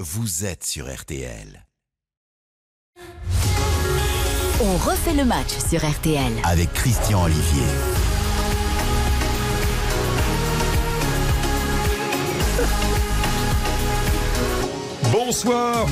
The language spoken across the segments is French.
vous êtes sur RTL. On refait le match sur RTL. Avec Christian Olivier. Bonsoir,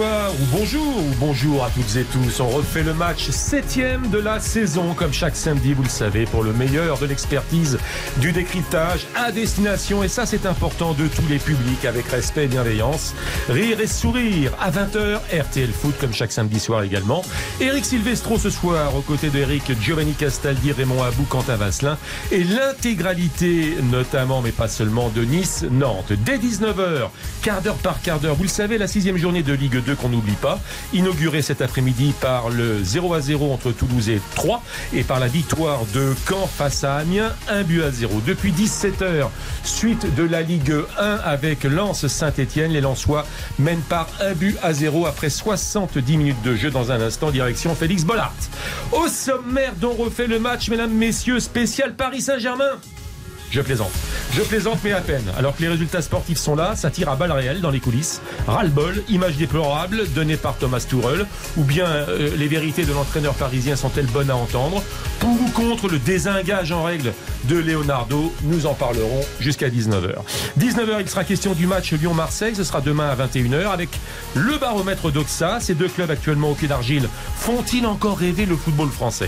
bonjour à toutes et tous. On refait le match 7e de la saison, comme chaque samedi, vous le savez, pour le meilleur de l'expertise, du décryptage à destination. Et ça, c'est important, de tous les publics, avec respect et bienveillance. Rire et sourire à 20h, RTL Foot, comme chaque samedi soir également. Eric Silvestro ce soir, aux côtés de Eric, Giovanni Castaldi, Raymond Abou, Quentin Vasselin. Et l'intégralité, notamment, mais pas seulement, de Nice-Nantes. Dès 19h, quart d'heure par quart d'heure, vous le savez, la 6e journée de Ligue 2 qu'on n'oublie pas, inaugurée cet après-midi par le 0-0 entre Toulouse et Troyes et par la victoire de Caen face à Amiens, 1-0. Depuis 17h, suite de la Ligue 1 avec Lens Saint-Etienne, les Lensois mènent par 1-0 après 70 minutes de jeu. Dans un instant, direction Félix Bollaert. Au sommaire dont refait le match, mesdames, messieurs, spécial Paris Saint-Germain. Je plaisante mais à peine. Alors que les résultats sportifs sont là, ça tire à balles réelles dans les coulisses. Ras-le-bol, images déplorables données par Thomas Tuchel, ou bien les vérités de l'entraîneur parisien sont-elles bonnes à entendre? Pour ou contre le désengage en règle de Leonardo, nous en parlerons jusqu'à 19h. 19h, il sera question du match Lyon-Marseille, ce sera demain à 21h avec le baromètre d'Oxa. Ces deux clubs actuellement au pied d'argile font-ils encore rêver le football français?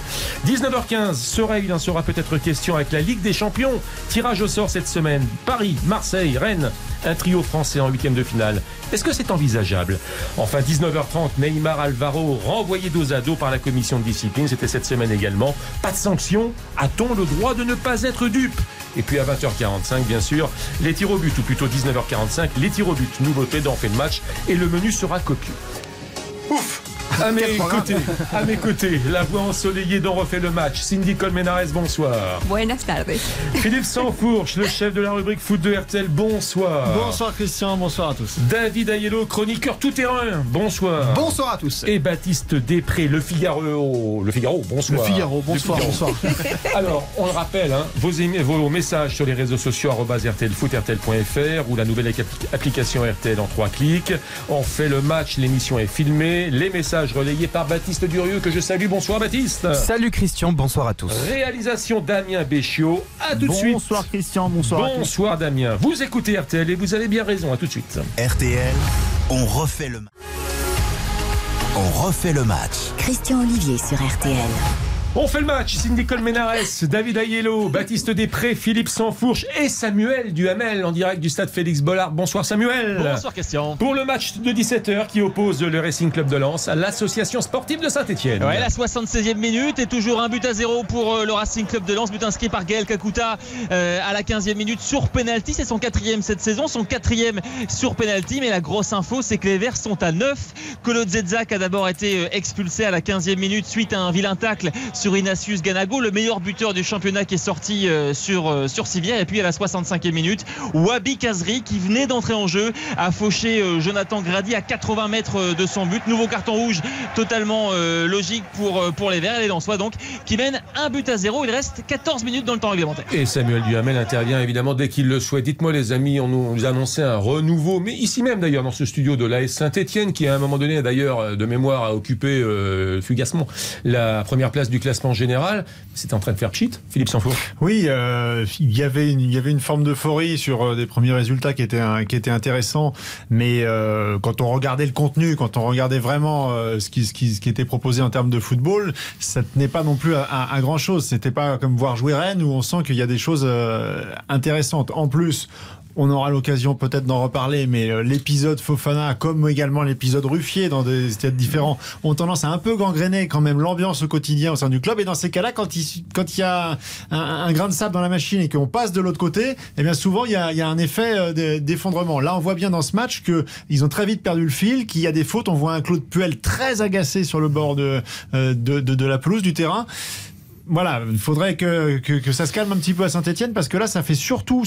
19h15, il en sera peut-être question avec la Ligue des Champions. Tirage au sort cette semaine, Paris, Marseille, Rennes, un trio français en 8e de finale. Est-ce que c'est envisageable? Enfin, 19h30, Neymar Alvaro renvoyé dos à dos par la commission de discipline, c'était cette semaine également. Pas de sanction, a-t-on le droit de ne pas être dupe? Et puis à 20h45, bien sûr, les tirs au but, ou plutôt 19h45, les tirs au but, nouveauté dans Fait le match, et le menu sera copieux. Ouf! À mes côtés, la voix ensoleillée dont refait le match, Cindy Colmenares, bonsoir. Buenas tardes. Philippe Sansfourche, le chef de la rubrique foot de RTL, bonsoir. Bonsoir Christian, bonsoir à tous. David Aiello, chroniqueur tout-terrain, bonsoir. Bonsoir à tous. Et Baptiste Després, le Figaro, bonsoir. Bonsoir. Alors, on le rappelle, vos messages sur les réseaux sociaux, @RTLfoot, RTL.fr ou la nouvelle application RTL en 3 clics. On fait le match, l'émission est filmée, les messages relayé par Baptiste Durieux, que je salue. Bonsoir Baptiste. Salut Christian, bonsoir à tous. Réalisation Damien Béchiot. À tout de suite. Bonsoir Christian, bonsoir à tous. Bonsoir Damien. Vous écoutez RTL et vous avez bien raison. À tout de suite. RTL, on refait le match. Christian Olivier sur RTL. On fait le match, Cindy Colmenares, David Aiello, Baptiste Després, Philippe Sansfourche et Samuel Duhamel en direct du stade Félix Bollaert. Bonsoir Samuel. Bonsoir Christian. Pour le match de 17h qui oppose le Racing Club de Lens à l'association sportive de Saint-Etienne. Ouais, la 76e minute et toujours 1-0 pour le Racing Club de Lens, but inscrit par Gaël Kakuta à la 15e minute sur penalty. C'est son 4e cette saison, son 4e sur penalty, mais la grosse info c'est que les Verts sont à 9. Kolo Zedzak a d'abord été expulsé à la 15e minute suite à un vilain tacle sur Ignatius Ganago, le meilleur buteur du championnat qui est sorti sur civière. Et puis à la 65e minute, Wabi Kazri qui venait d'entrer en jeu a fauché Jonathan Grady à 80 mètres de son but. Nouveau carton rouge totalement logique pour les Verts, les Lensois donc qui mènent 1-0. Il reste 14 minutes dans le temps réglementaire. Et Samuel Duhamel intervient évidemment dès qu'il le souhaite. Dites-moi les amis, on nous annonçait un renouveau, mais ici même d'ailleurs dans ce studio de l'AS Saint-Etienne qui à un moment donné d'ailleurs de mémoire a occupé fugacement la première place du classement général. C'est en train de faire pchit, Philippe Sansfourche. Oui, il y avait une forme d'euphorie sur des premiers résultats qui étaient intéressants, mais quand on regardait le contenu, quand on regardait vraiment ce qui était proposé en termes de football, ça tenait pas non plus à grand chose. C'était pas comme voir jouer Rennes où on sent qu'il y a des choses intéressantes. En plus, on aura l'occasion peut-être d'en reparler, mais l'épisode Fofana, comme également l'épisode Ruffier dans des stades différents, ont tendance à un peu gangréner quand même l'ambiance au quotidien au sein du club. Et dans ces cas-là, quand il y a un grain de sable dans la machine et qu'on passe de l'autre côté, eh bien souvent il y a un effet d'effondrement. Là, on voit bien dans ce match qu'ils ont très vite perdu le fil, qu'il y a des fautes. On voit un Claude Puel très agacé sur le bord de la pelouse du terrain. voilà, il faudrait que ça se calme un petit peu à Saint-Etienne, parce que là, ça fait surtout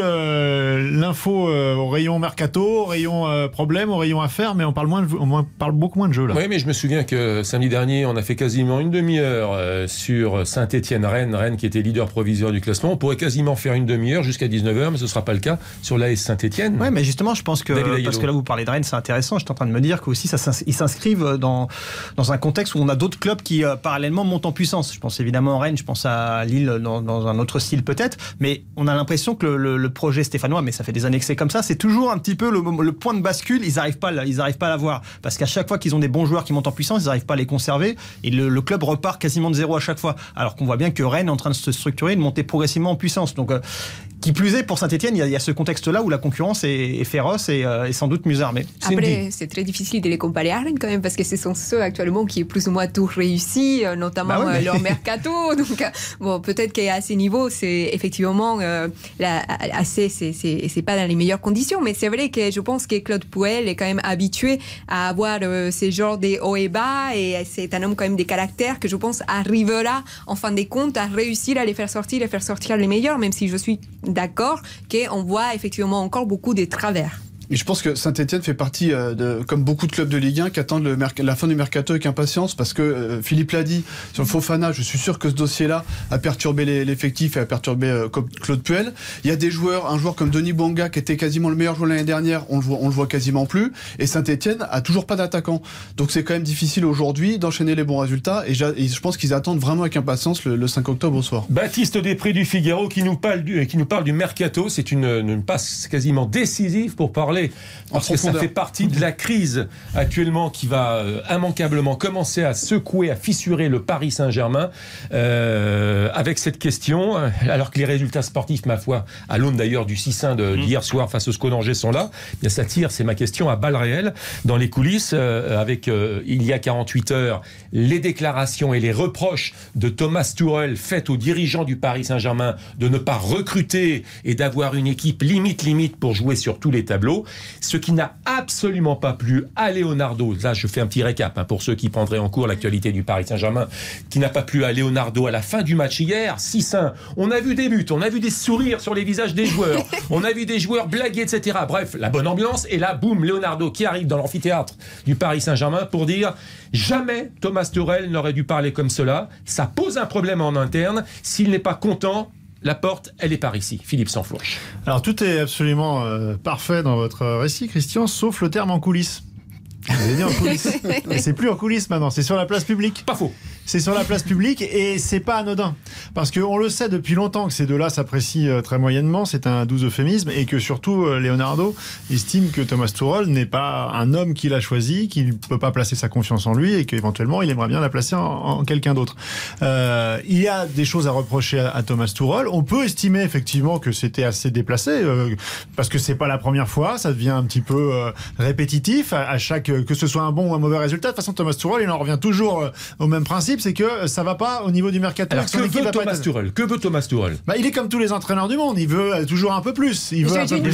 l'info au rayon mercato, au rayon problème, au rayon affaires, mais on parle beaucoup moins de jeu là. Oui, mais je me souviens que samedi dernier, on a fait quasiment une demi-heure sur Saint-Etienne-Rennes qui était leader provisoire du classement. On pourrait quasiment faire une demi-heure jusqu'à 19h, mais ce ne sera pas le cas sur l'AS Saint-Etienne. Oui, mais justement, je pense que, parce que là, vous parlez de Rennes, c'est intéressant. Je suis en train de me dire qu'aussi, ils s'inscrivent dans un contexte où on a d'autres clubs qui, parallèlement, montent en puissance. Je pense évidemment à Rennes, je pense à Lille dans un autre style peut-être, mais on a l'impression que le projet stéphanois, mais ça fait des années que c'est comme ça, c'est toujours un petit peu le point de bascule. Ils n'arrivent pas à l'avoir, parce qu'à chaque fois qu'ils ont des bons joueurs qui montent en puissance, ils n'arrivent pas à les conserver, et le club repart quasiment de zéro à chaque fois, alors qu'on voit bien que Rennes est en train de se structurer, de monter progressivement en puissance. Donc qui plus est, pour Saint-Etienne, il y a ce contexte-là où la concurrence est féroce et sans doute mieux armée. Après, c'est très difficile de les comparer à Rennes quand même, parce que ce sont ceux actuellement qui ont plus ou moins tout réussi, notamment leur mercato. Donc, bon, peut-être qu'à ces niveaux, c'est effectivement c'est pas dans les meilleures conditions, mais c'est vrai que je pense que Claude Puel est quand même habitué à avoir ces genres de hauts et bas, et c'est un homme quand même des caractères que je pense arrivera en fin de compte à réussir à les faire sortir les meilleurs, même si je suis d'accord qu'on voit effectivement encore beaucoup de travers. Et je pense que Saint-Etienne fait partie, comme beaucoup de clubs de Ligue 1, qui attendent la fin du mercato avec impatience, parce que Philippe l'a dit, sur le Fofana, je suis sûr que ce dossier-là a perturbé l'effectif et a perturbé Claude Puel. Il y a des joueurs, un joueur comme Denis Bouanga, qui était quasiment le meilleur joueur l'année dernière, on le voit quasiment plus, et Saint-Etienne a toujours pas d'attaquant. Donc c'est quand même difficile aujourd'hui d'enchaîner les bons résultats, et je pense qu'ils attendent vraiment avec impatience le 5 octobre au soir. Baptiste Després du Figaro qui nous parle du mercato. C'est une passe quasiment décisive pour parler, parce que ça fait partie de la crise actuellement qui va immanquablement commencer à secouer, à fissurer le Paris Saint-Germain, avec cette question, alors que les résultats sportifs, ma foi, à l'aune d'ailleurs du 6-1 d'hier soir face au SCO d'Angers sont là, bien ça tire, c'est ma question, à balles réelles dans les coulisses, avec il y a 48 heures les déclarations et les reproches de Thomas Tuchel faites aux dirigeants du Paris Saint-Germain de ne pas recruter et d'avoir une équipe limite pour jouer sur tous les tableaux. Ce qui n'a absolument pas plu à Leonardo, là je fais un petit récap pour ceux qui prendraient en cours l'actualité du Paris Saint-Germain, qui n'a pas plu à Leonardo à la fin du match hier, 6-1. On a vu des buts, on a vu des sourires sur les visages des joueurs, on a vu des joueurs blaguer, etc. Bref, la bonne ambiance, et là, boum, Leonardo qui arrive dans l'amphithéâtre du Paris Saint-Germain pour dire jamais Thomas Tuchel n'aurait dû parler comme cela, ça pose un problème en interne, s'il n'est pas content, la porte, elle est par ici. Philippe Sansfourche. Alors tout est absolument parfait dans votre récit, Christian, sauf le terme en coulisses. Vous avez dit en coulisses. C'est plus en coulisses maintenant, c'est sur la place publique. Pas faux. C'est sur la place publique et c'est pas anodin. Parce qu'on le sait depuis longtemps que ces deux-là s'apprécient très moyennement, c'est un doux euphémisme, et que surtout Leonardo estime que Thomas Tuchel n'est pas un homme qu'il a choisi, qu'il ne peut pas placer sa confiance en lui et qu'éventuellement il aimerait bien la placer en quelqu'un d'autre. Il y a des choses à reprocher à Thomas Tuchel. On peut estimer effectivement que c'était assez déplacé, parce que c'est pas la première fois, ça devient un petit peu répétitif à chaque, que ce soit un bon ou un mauvais résultat. De toute façon, Thomas Tuchel, il en revient toujours au même principe, c'est que ça va pas au niveau du mercato. Alors que veut Thomas Tuchel ? Que veut Thomas Tuchel ? Il est comme tous les entraîneurs du monde, il veut toujours un peu plus. Il veut un peu plus.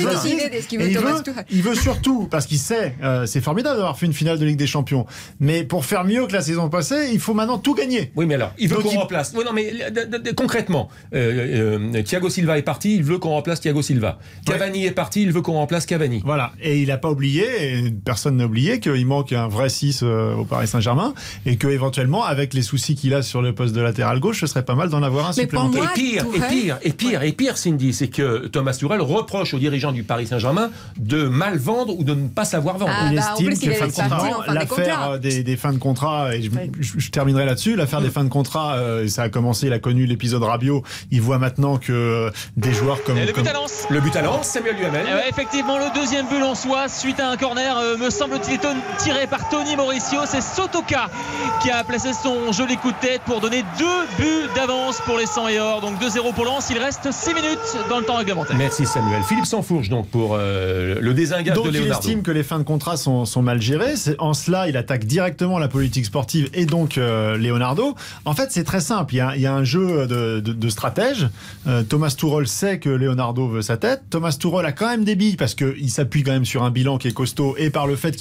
Il veut surtout, parce qu'il sait, c'est formidable d'avoir fait une finale de Ligue des Champions, mais pour faire mieux que la saison passée, il faut maintenant tout gagner. Oui, mais alors, il veut qu'on remplace. Oui, non, mais concrètement, Thiago Silva est parti, il veut qu'on remplace Thiago Silva. Cavani est parti, il veut qu'on remplace Cavani. Voilà, et il n'a pas oublié, et personne n'a oublié, qu'il manque un vrai 6 au Paris Saint-Germain, et que éventuellement, avec les soucis qu'il a sur le poste de latéral gauche, ce serait pas mal d'en avoir un supplémentaire. Et pire, Cindy, c'est que Thomas Tuchel reproche aux dirigeants du Paris Saint-Germain de mal vendre ou de ne pas savoir vendre. Il estime que l'affaire des fins de contrat, et je terminerai là-dessus, l'affaire des fins de contrat, ça a commencé, il a connu l'épisode Rabiot, il voit maintenant que des joueurs comme... Et le but à Lens. Le but à Lens, Samuel Duhamel. Effectivement, le deuxième but lensois, suite à un corner, me semble-t-il, tiré par Tony Mauricio. C'est Sotoka qui a placé son joli coup de tête pour donner 2 buts d'avance pour les 100 et or. Donc 2-0 pour Lens. Il reste 6 minutes dans le temps réglementaire. Merci Samuel. Philippe Sansfourche donc pour le désengage de Leonardo. Donc il estime que les fins de contrat sont mal gérées. En cela, il attaque directement la politique sportive et donc Leonardo. En fait, c'est très simple. Il y a un jeu de stratège. Thomas Tuchel sait que Leonardo veut sa tête. Thomas Tuchel a quand même des billes parce qu'il s'appuie quand même sur un bilan qui est costaud et par le fait qu'il a été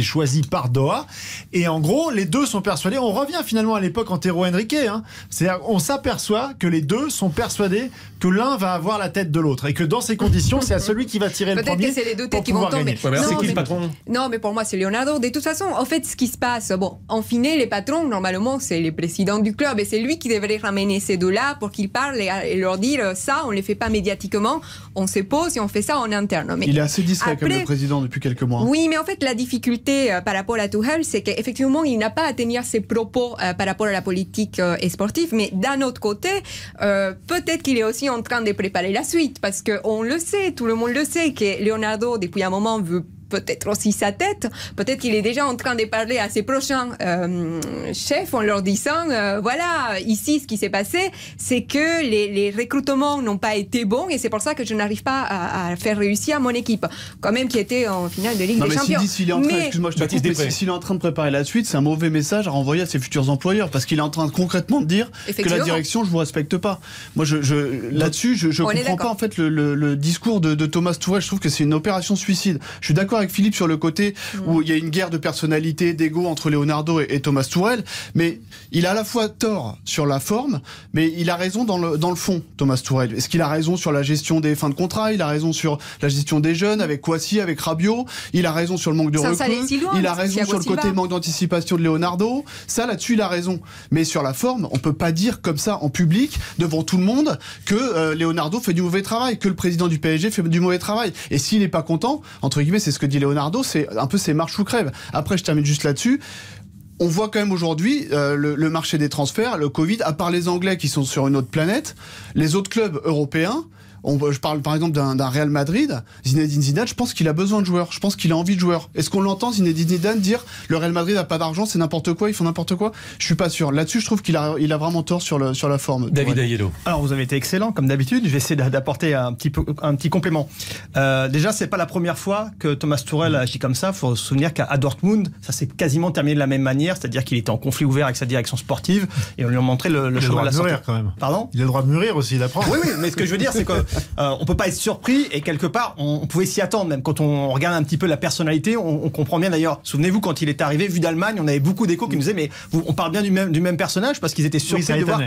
choisi par Doha. Et en gros, les deux sont persuadés. On revient finalement à l'époque Antero Henrique. Hein. C'est-à-dire, on s'aperçoit que les deux sont persuadés que l'un va avoir la tête de l'autre et que dans ces conditions, c'est à celui qui va tirer le premier. Peut-être que c'est les deux têtes qui vont tomber. Ouais, c'est qui le patron? Non, mais pour moi, c'est Leonardo. De toute façon, en fait, ce qui se passe, en fine, les patrons, normalement, c'est les présidents du club et c'est lui qui devrait ramener ces deux-là pour qu'ils parlent et leur dire ça, on ne les fait pas médiatiquement, on se pose et on fait ça en interne. Mais il est assez discret après, comme le président depuis quelques mois. Oui, mais en fait, la difficulté par rapport à Tuchel, c'est qu'effectivement, il n'a pas à tenir ses propos par rapport à la politique et sportive, mais d'un autre côté, peut-être qu'il est aussi en train de préparer la suite, parce qu'on le sait, tout le monde le sait, que Leonardo, depuis un moment, veut peut-être aussi sa tête. Peut-être qu'il est déjà en train de parler à ses prochains chefs en leur disant voilà, ici, ce qui s'est passé, c'est que les recrutements n'ont pas été bons et c'est pour ça que je n'arrive pas à faire réussir mon équipe, quand même qui était en finale de Ligue des Champions. S'il est en train, excuse-moi, je te coupe, mais s'il est en train de préparer la suite, c'est un mauvais message à renvoyer à ses futurs employeurs parce qu'il est en train de concrètement de dire que la direction, je vous respecte pas. Moi, là-dessus, je comprends pas en fait le discours de Thomas Tuchel. Je trouve que c'est une opération suicide. Je suis d'accord avec Philippe sur le côté où il y a une guerre de personnalité, d'ego entre Leonardo et Thomas Tuchel, mais il a à la fois tort sur la forme, mais il a raison dans le fond, Thomas Tuchel. Est-ce qu'il a raison sur la gestion des fins de contrat? Il a raison sur la gestion des jeunes, avec Kouassi, avec Rabiot. Il a raison sur le manque de recrues. Il a raison sur le côté manque d'anticipation de Leonardo. Ça, là-dessus, il a raison. Mais sur la forme, on peut pas dire comme ça en public, devant tout le monde, que Leonardo fait du mauvais travail, que le président du PSG fait du mauvais travail. Et s'il est pas content, entre guillemets, c'est ce que dit Leonardo, c'est un peu ses marches ou crève. Après, je termine juste là-dessus. On voit quand même aujourd'hui le marché des transferts, le Covid, à part les Anglais qui sont sur une autre planète, les autres clubs européens. Je parle par exemple d'un Real Madrid, Zinedine Zidane, je pense qu'il a besoin de joueurs, je pense qu'il a envie de joueurs. Est-ce qu'on l'entend Zinedine Zidane dire le Real Madrid n'a pas d'argent, c'est n'importe quoi, ils font n'importe quoi? Je suis pas sûr. Là-dessus, je trouve qu'il a vraiment tort sur la forme. David Aiello. Alors vous avez été excellent comme d'habitude. Je vais essayer d'apporter un petit complément. Déjà, c'est pas la première fois que Thomas Tuchel agit comme ça. Il faut se souvenir qu'à Dortmund, ça s'est quasiment terminé de la même manière, c'est-à-dire qu'il était en conflit ouvert avec sa direction sportive et on lui a montré le chemin de la sortie. Quand même. Pardon? Il a le droit de mûrir aussi, d'apprendre. Oui, mais ce que je veux dire, c'est que on peut pas être surpris et quelque part on pouvait s'y attendre. Même quand on regarde un petit peu la personnalité, on comprend bien d'ailleurs. Souvenez-vous quand il est arrivé, vu d'Allemagne, on avait beaucoup d'échos qui nous disaient mais on parle bien du même personnage parce qu'ils étaient surpris de voir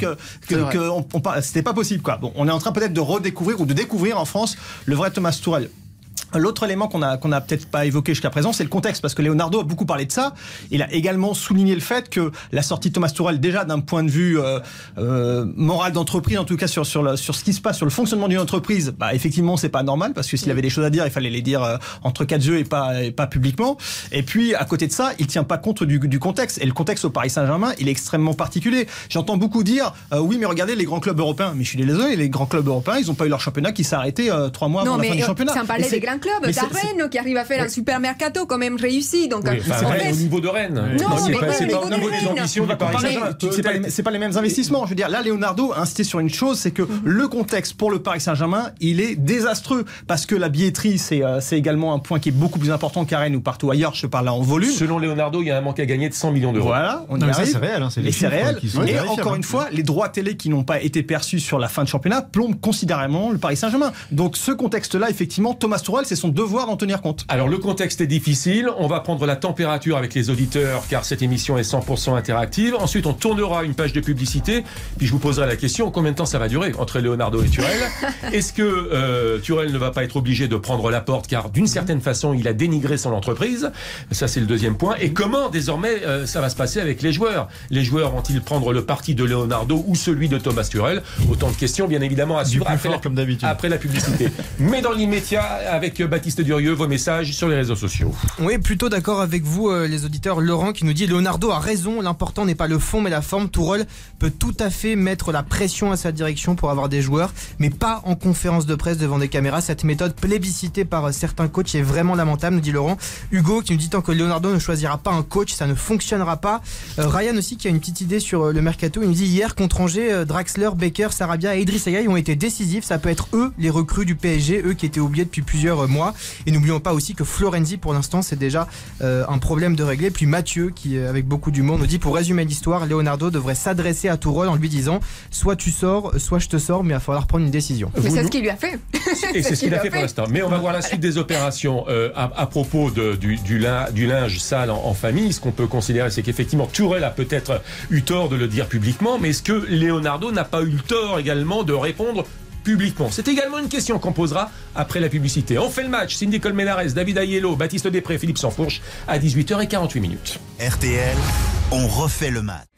que c'était pas possible quoi. Bon, on est en train peut-être de redécouvrir ou de découvrir en France le vrai Thomas Tuchel. L'autre élément qu'on a peut-être pas évoqué jusqu'à présent, c'est le contexte, parce que Leonardo a beaucoup parlé de ça. Il a également souligné le fait que la sortie de Thomas Tuchel, déjà d'un point de vue moral d'entreprise, en tout cas sur ce qui se passe, sur le fonctionnement d'une entreprise, bah effectivement c'est pas normal, parce que s'il avait des choses à dire, il fallait les dire entre quatre yeux et pas publiquement. Et puis à côté de ça, il tient pas compte du contexte. Et le contexte au Paris Saint-Germain, il est extrêmement particulier. J'entends beaucoup dire oui, mais regardez les grands clubs européens. Mais je suis désolé, les grands clubs européens, ils ont pas eu leur championnat qui s'est arrêté 3 mois avant la fin du championnat. Club, Rennes qui arrive à faire un super mercato quand même réussi. Donc, oui, au niveau de Rennes. Non, c'est pas au niveau des ambitions du Paris Saint-Germain. C'est pas les mêmes investissements. Je veux dire, là, Leonardo a insisté sur une chose, c'est que le contexte pour le Paris Saint-Germain, il est désastreux parce que la billetterie, c'est également un point qui est beaucoup plus important qu'à Rennes ou partout ailleurs. Je parle là en volume. Selon Leonardo, il y a un manque à gagner de 100 millions d'euros. Voilà, on y arrive. Ça, c'est réel. Hein, c'est réel. Et encore une fois, les droits télé qui n'ont pas été perçus sur la fin de championnat plombent considérablement le Paris Saint-Germain. Donc, ce contexte-là, effectivement, Thomas Tuchel, c'est son devoir d'en tenir compte. Alors le contexte est difficile, on va prendre la température avec les auditeurs car cette émission est 100% interactive. Ensuite on tournera une page de publicité, puis je vous poserai la question combien de temps ça va durer entre Leonardo et Tuchel. Est-ce que Tuchel ne va pas être obligé de prendre la porte car d'une certaine façon il a dénigré son entreprise? Ça c'est le deuxième point. Et comment désormais ça va se passer avec les joueurs? Les joueurs vont-ils prendre le parti de Leonardo ou celui de Thomas Tuchel? Autant de questions bien évidemment à suivre après la publicité. Mais dans l'immédiat avec Baptiste Durieux, vos messages sur les réseaux sociaux. Oui, plutôt d'accord avec vous, les auditeurs. Laurent qui nous dit Leonardo a raison, l'important n'est pas le fond mais la forme. Tuchel peut tout à fait mettre la pression à sa direction pour avoir des joueurs, mais pas en conférence de presse devant des caméras. Cette méthode plébiscitée par certains coachs est vraiment lamentable, nous dit Laurent. Hugo qui nous dit tant que Leonardo ne choisira pas un coach, ça ne fonctionnera pas. Ryan aussi qui a une petite idée sur le mercato, il nous dit hier contre Angers, Draxler, Baker, Sarabia et Idriss Gueye ont été décisifs. Ça peut être eux les recrues du PSG, eux qui étaient oubliés depuis plusieurs plusieurs mois. Et n'oublions pas aussi que Florenzi, pour l'instant, c'est déjà un problème de régler. Puis Mathieu, qui avec beaucoup d'humour nous dit, pour résumer l'histoire, Leonardo devrait s'adresser à Tourelle en lui disant soit tu sors, soit je te sors, mais il va falloir prendre une décision. Mais c'est ce qu'il lui a fait. Et c'est ce qu'il a fait pour l'instant. Mais on va voir la suite des opérations. À propos du linge sale en famille, ce qu'on peut considérer, c'est qu'effectivement Tourelle a peut-être eu tort de le dire publiquement, mais est-ce que Leonardo n'a pas eu le tort également de répondre publiquement? C'est également une question qu'on posera après la publicité. On fait le match. Cindy Colmenares, David Aiello, Baptiste Després, Philippe Sansfourche à 18h48. RTL, on refait le match.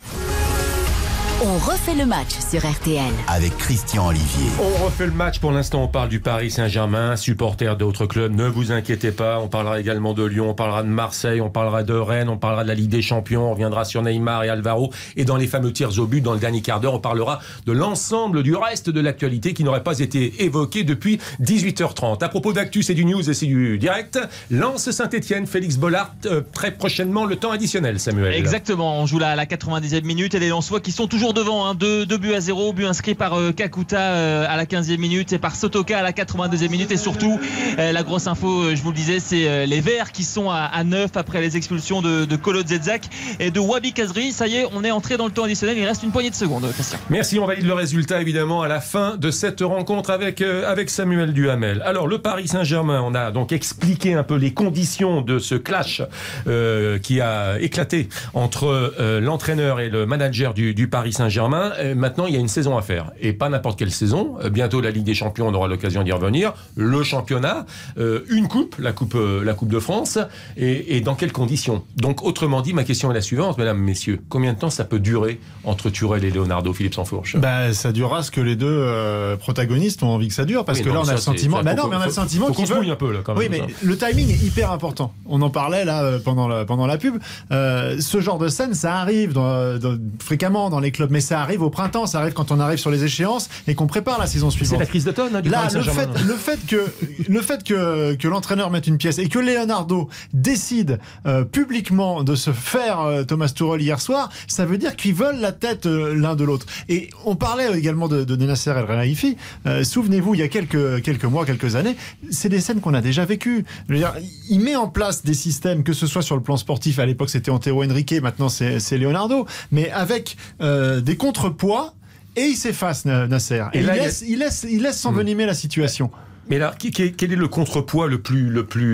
On refait le match sur RTL. Avec Christian Olivier. On refait le match. Pour l'instant, on parle du Paris Saint-Germain, supporters d'autres clubs. Ne vous inquiétez pas. On parlera également de Lyon, on parlera de Marseille, on parlera de Rennes, on parlera de la Ligue des Champions. On reviendra sur Neymar et Alvaro. Et dans les fameux tirs au but, dans le dernier quart d'heure, on parlera de l'ensemble du reste de l'actualité qui n'aurait pas été évoqué depuis 18h30. À propos d'actu, c'est du news et c'est du direct. Lens Saint-Etienne, Félix Bollard, très prochainement le temps additionnel, Samuel. Exactement. On joue là à la 90e minute et les Lensois qui sont toujours devant, 2 buts à 0, but inscrit par Kakuta à la 15e minute et par Sotoka à la 82e minute. Et surtout, la grosse info, je vous le disais, c'est les Verts qui sont à 9 après les expulsions de Kolo Zedzak et de Wabi Kazri. Ça y est, on est entré dans le temps additionnel, il reste une poignée de secondes, Christian. Merci, on valide le résultat évidemment à la fin de cette rencontre avec Samuel Duhamel. Alors le Paris Saint-Germain, on a donc expliqué un peu les conditions de ce clash qui a éclaté entre l'entraîneur et le manager du Paris Saint-Germain. Maintenant, il y a une saison à faire. Et pas n'importe quelle saison. Bientôt, la Ligue des Champions, on aura l'occasion d'y revenir. Le championnat, une coupe, la coupe de France. Et dans quelles conditions? Donc, autrement dit, ma question est la suivante, mesdames, messieurs. Combien de temps ça peut durer entre Tourelle et Leonardo, Philippe Sansfourche? Ça durera ce que les deux protagonistes ont envie que ça dure. Parce que là, on a le sentiment. On a le sentiment qu'on se mouille un peu, là, quand même. Oui, mais le timing est hyper important. On en parlait, là, pendant la pub. Ce genre de scène, ça arrive fréquemment dans les clubs. Mais ça arrive au printemps, ça arrive quand on arrive sur les échéances et qu'on prépare la saison suivante. C'est la crise d'automne du Paris Saint-Germain. Le fait que l'entraîneur mette une pièce et que Leonardo décide publiquement de se faire Thomas Tuchel hier soir, ça veut dire qu'ils veulent la tête l'un de l'autre. Et on parlait également de Nasser El Khelaifi. Souvenez-vous, il y a quelques mois, quelques années, c'est des scènes qu'on a déjà vécues. Je veux dire, il met en place des systèmes, que ce soit sur le plan sportif, à l'époque c'était Antero Henrique, maintenant c'est Leonardo, mais avec des contrepoids, et il s'efface, Nasser. Et là, il laisse s'envenimer la situation. Mais là, quel est le contrepoids le plus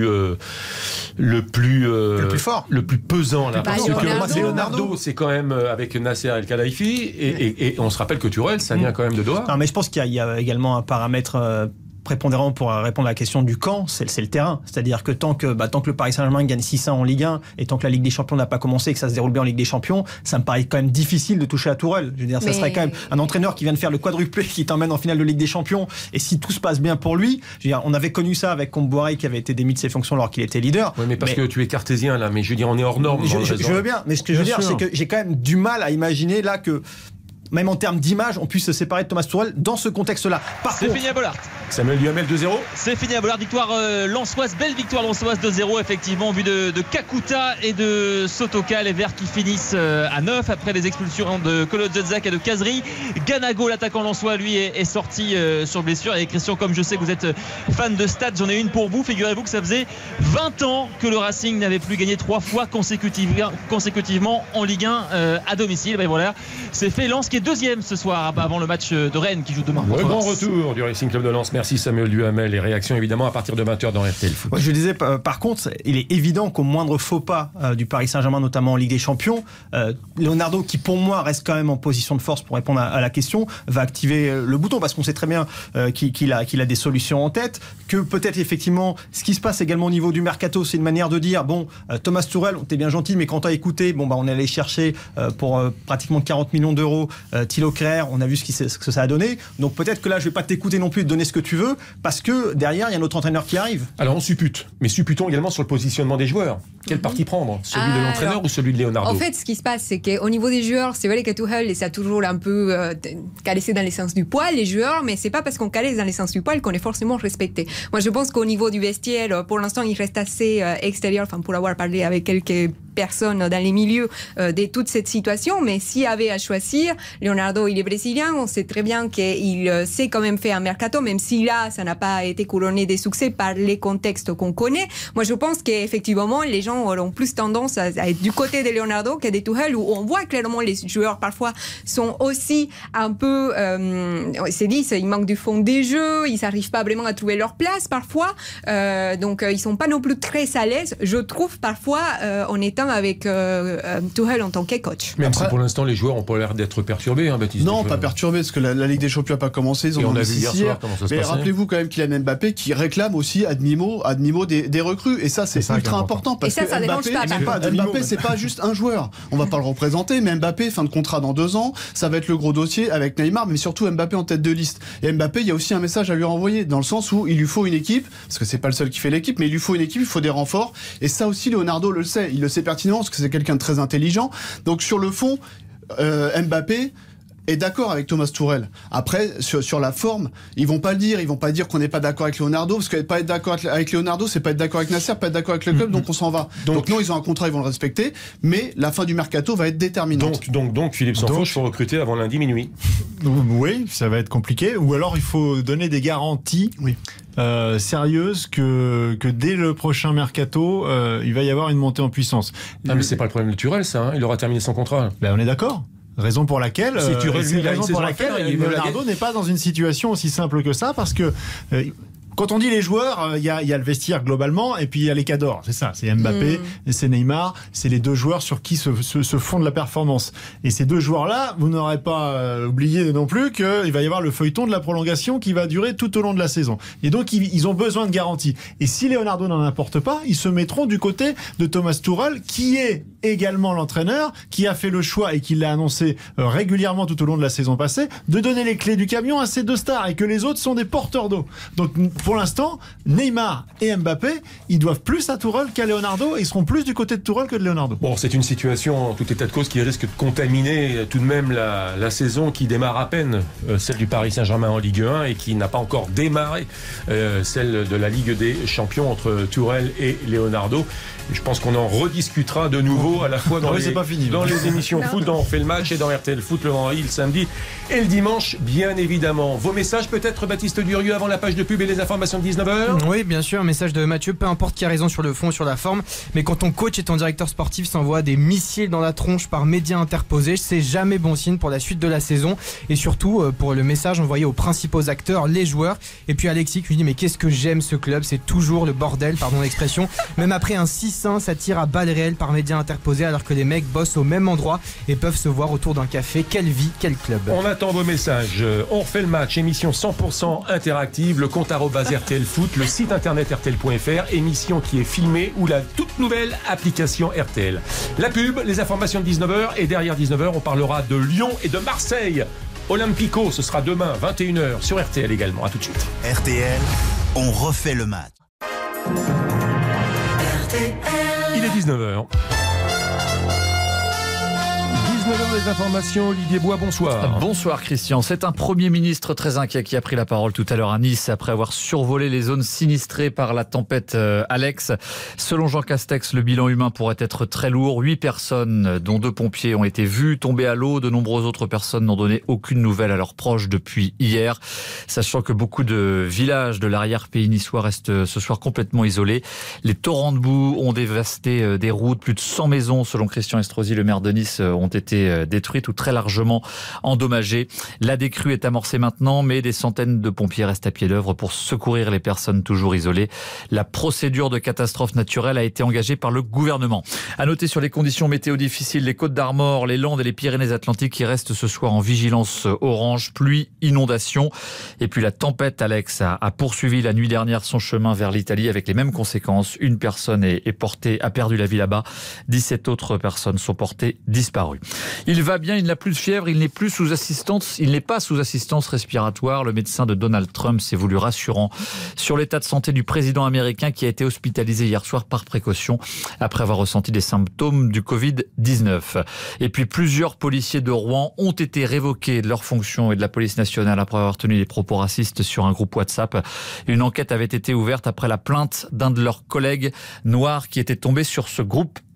fort, le plus pesant là? Parce que Leonardo, c'est quand même avec Nasser El Khelaifi, et on se rappelle que Tourelle, ça vient quand même de Doha. Non, mais je pense qu'il y a également un paramètre prépondérant pour répondre à la question du camp, c'est le terrain. C'est-à-dire que tant que le Paris Saint-Germain gagne 6-1 en Ligue 1 et tant que la Ligue des Champions n'a pas commencé et que ça se déroule bien en Ligue des Champions, ça me paraît quand même difficile de toucher à Tourelle. Je veux dire, ça serait quand même un entraîneur qui vient de faire le quadruplé, qui t'emmène en finale de Ligue des Champions. Et si tout se passe bien pour lui, je veux dire, on avait connu ça avec Comboiré qui avait été démis de ses fonctions alors qu'il était leader. Oui, mais parce que tu es cartésien là, mais je veux dire, on est hors norme. Je veux bien, mais ce que je veux dire, c'est que j'ai quand même du mal à imaginer là que, même en termes d'image, on puisse se séparer de Thomas Tuchel dans ce contexte-là. C'est fini à Bollard. Samuel Duhamel 2-0. C'est fini à Bollard. Victoire lensoise, belle victoire lensoise 2-0 effectivement, au but de Kakuta et de Sotoka. Les Verts qui finissent à 9 après les expulsions de Kolo Zedzak et de Kazri. Ganago, l'attaquant lensois, lui est sorti sur blessure. Et Christian, comme je sais que vous êtes fan de stats, j'en ai une pour vous. Figurez-vous que ça faisait 20 ans que le Racing n'avait plus gagné 3 fois consécutivement en Ligue 1 à domicile. Et voilà, c'est fait. Lens qui est deuxième ce soir avant le match de Rennes qui joue demain. Le grand retour du Racing Club de Lens. Merci Samuel Duhamel. Les réactions évidemment à partir de 20h dans RTL Foot. Ouais, je disais par contre, il est évident qu'au moindre faux pas du Paris Saint-Germain, notamment en Ligue des Champions, Leonardo, qui pour moi reste quand même en position de force pour répondre à la question, va activer le bouton parce qu'on sait très bien qu'il a des solutions en tête, que peut-être effectivement ce qui se passe également au niveau du mercato, c'est une manière de dire Thomas Tuchel, t'es bien gentil, mais quand t'as écouté, on est allé chercher pour pratiquement 40 millions d'euros Thilo Kehrer, on a vu ce que ça a donné, donc peut-être que là je vais pas t'écouter non plus de donner ce que tu veux, parce que derrière il y a un autre entraîneur qui arrive. Alors on suppute, mais supputons également sur le positionnement des joueurs. Quel parti prendre? Celui de l'entraîneur ou celui de Leonardo? En fait, ce qui se passe, c'est qu'au niveau des joueurs, c'est vrai que Tuchel essaie toujours un peu caresser dans les sens du poil les joueurs, mais c'est pas parce qu'on caresse dans les sens du poil qu'on est forcément respecté. Moi, je pense qu'au niveau du vestiaire, pour l'instant, il reste assez extérieur, pour avoir parlé avec quelques personne dans les milieux de toute cette situation, mais s'il y avait à choisir, Leonardo, il est brésilien, on sait très bien qu'il sait quand même faire un mercato, même si là, ça n'a pas été couronné des succès par les contextes qu'on connaît. Moi, je pense qu'effectivement, les gens auront plus tendance à être du côté de Leonardo que de Tuchel, où on voit clairement les joueurs parfois sont aussi un peu, c'est dit, il manque du fond des jeux, ils n'arrivent pas vraiment à trouver leur place parfois, donc ils sont pas non plus très à l'aise, je trouve parfois, en étant avec Tuchel en tant que coach. Même si pour l'instant les joueurs ont pas l'air d'être perturbés, hein, Baptiste. Non, pas perturbés, parce que la Ligue des Champions n'a pas commencé, ils ont on a vu hier soir comment ça se mais passait. rappelez-vous quand même Kylian Mbappé qui réclame aussi à demi-mot des recrues, et ça c'est ultra important, parce et ça que dérange Mbappé c'est pas juste un joueur, on va pas le représenter, mais Mbappé fin de contrat dans 2 ans, ça va être le gros dossier avec Neymar, mais surtout Mbappé en tête de liste. Et Mbappé, il y a aussi un message à lui renvoyer, dans le sens où il lui faut une équipe, parce que c'est pas le seul qui fait l'équipe, mais il lui faut une équipe, il faut des renforts, et ça aussi Leonardo le sait, il le sait pertinemment, parce que c'est quelqu'un de très intelligent. Donc sur le fond, Mbappé est d'accord avec Thomas Tuchel. Après, sur la forme, ils vont pas dire qu'on n'est pas d'accord avec Leonardo, parce que pas être d'accord avec Leonardo, c'est pas être d'accord avec Nasser, pas être d'accord avec le club, donc on s'en va. Donc non, ils ont un contrat, ils vont le respecter, mais la fin du mercato va être déterminante. Donc Philippe Sansfourche, il faut recruter avant lundi minuit. Oui, ça va être compliqué. Ou alors il faut donner des garanties sérieuses que dès le prochain mercato, il va y avoir une montée en puissance. Ah, mais c'est pas le problème de Tuchel, ça. Hein. Il aura terminé son contrat. Ben, on est d'accord. Raison pour laquelle, Leonardo n'est pas dans une situation aussi simple que ça, parce que quand on dit les joueurs, il y a le vestiaire globalement, et puis il y a les cadors. C'est ça, c'est Mbappé, et c'est Neymar, c'est les 2 joueurs sur qui se fonde la performance. Et ces 2 joueurs-là, vous n'aurez pas oublié non plus qu'il va y avoir le feuilleton de la prolongation qui va durer tout au long de la saison. Et donc ils ont besoin de garanties. Et si Leonardo n'en apporte pas, ils se mettront du côté de Thomas Tuchel, qui est également l'entraîneur, qui a fait le choix et qui l'a annoncé régulièrement tout au long de la saison passée, de donner les clés du camion à ces 2 stars, et que les autres sont des porteurs d'eau. Donc pour l'instant, Neymar et Mbappé, ils doivent plus à Tuchel qu'à Leonardo, et ils seront plus du côté de Tuchel que de Leonardo. Bon, c'est une situation, en tout état de cause, qui risque de contaminer tout de même la saison qui démarre à peine, celle du Paris Saint-Germain en Ligue 1, et qui n'a pas encore démarré celle de la Ligue des Champions entre Tuchel et Leonardo. Je pense qu'on en rediscutera de nouveau à la fois dans les émissions foot, dans On fait le match, et dans RTL Foot le vendredi, le samedi et le dimanche, bien évidemment. Vos messages peut-être, Baptiste Durieux, avant la page de pub et les informations de 19h? Oui, bien sûr, un message de Mathieu, peu importe qui a raison sur le fond, sur la forme, mais quand ton coach et ton directeur sportif s'envoient des missiles dans la tronche par médias interposés, c'est jamais bon signe pour la suite de la saison, et surtout pour le message envoyé aux principaux acteurs, les joueurs. Et puis Alexis qui lui dit, mais qu'est-ce que j'aime ce club, c'est toujours le bordel, pardon l'expression. Même après un 6-1, ça tire à balles réelles par médias interposés, alors que les mecs bossent au même endroit et peuvent se voir autour d'un café. Quelle vie, quel club. On attend vos messages. On refait le match, émission 100% interactive, le compte @RTL Foot, le site internet rtl.fr, émission qui est filmée, ou la toute nouvelle application RTL. La pub, les informations de 19h, et derrière 19h, on parlera de Lyon et de Marseille. Olympico, ce sera demain, 21h, sur RTL également. À tout de suite. RTL, on refait le match. Il est 19h. 19h des informations, Olivier Bois, bonsoir. Bonsoir Christian, c'est un Premier ministre très inquiet qui a pris la parole tout à l'heure à Nice après avoir survolé les zones sinistrées par la tempête Alex. Selon Jean Castex, le bilan humain pourrait être très lourd. 8 personnes, dont 2 pompiers, ont été vues tomber à l'eau. De nombreuses autres personnes n'ont donné aucune nouvelle à leurs proches depuis hier. Sachant que beaucoup de villages de l'arrière-pays niçois restent ce soir complètement isolés. Les torrents de boue ont dévasté des routes. Plus de 100 maisons, selon Christian Estrosi, le maire de Nice, ont été détruites ou très largement endommagées. La décrue est amorcée maintenant, mais des centaines de pompiers restent à pied d'œuvre pour secourir les personnes toujours isolées. La procédure de catastrophe naturelle a été engagée par le gouvernement. À noter sur les conditions météo difficiles, les Côtes-d'Armor, les Landes et les Pyrénées-Atlantiques qui restent ce soir en vigilance orange, pluie, inondation. Et puis la tempête Alex a poursuivi la nuit dernière son chemin vers l'Italie avec les mêmes conséquences. Une personne a perdu la vie là-bas. 17 autres personnes sont portées disparues. Il va bien, il n'a plus de fièvre, il n'est pas sous assistance respiratoire. Le médecin de Donald Trump s'est voulu rassurant sur l'état de santé du président américain qui a été hospitalisé hier soir par précaution après avoir ressenti des symptômes du Covid-19. Et puis plusieurs policiers de Rouen ont été révoqués de leurs fonctions et de la police nationale après avoir tenu des propos racistes sur un groupe WhatsApp. Une enquête avait été ouverte après la plainte d'un de leurs collègues noirs qui était tombé sur ce groupe